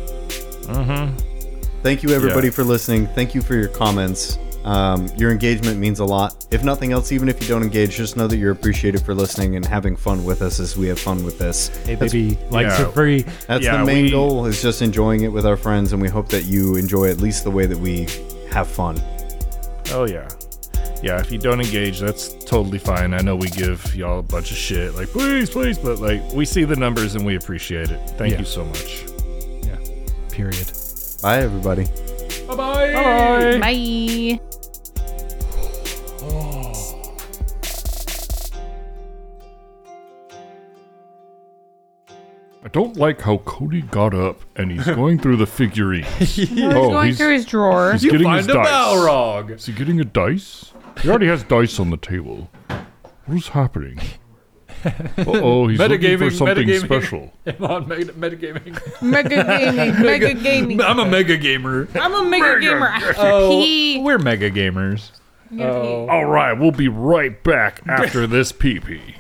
Thank you, everybody, Yeah. for listening. Thank you for your comments. Your engagement means a lot. If nothing else, even if you don't engage, just know that you're appreciated for listening and having fun with us as we have fun with this. Hey, baby, likes yeah. are free. That's Yeah, the main we- goal, is just enjoying it with our friends, and we hope that you enjoy at least the way that we have fun. Oh yeah. Yeah, if you don't engage, that's totally fine. I know we give y'all a bunch of shit, like please, but like we see the numbers and we appreciate it. Thank Yeah. you so much. Yeah. Period. Bye, everybody. Bye-bye. Bye. I don't like how Cody got up and he's going through the figurine. He's going through his drawer. He's getting his dice. Balrog. Is he getting a dice? He already has dice on the table. What is happening? Uh-oh, he's looking for something special. I'm on metagaming. Mega gaming. Mega gaming. I'm a mega gamer. I'm a mega gamer. Oh, we're mega gamers. All right, we'll be right back after this pee-pee.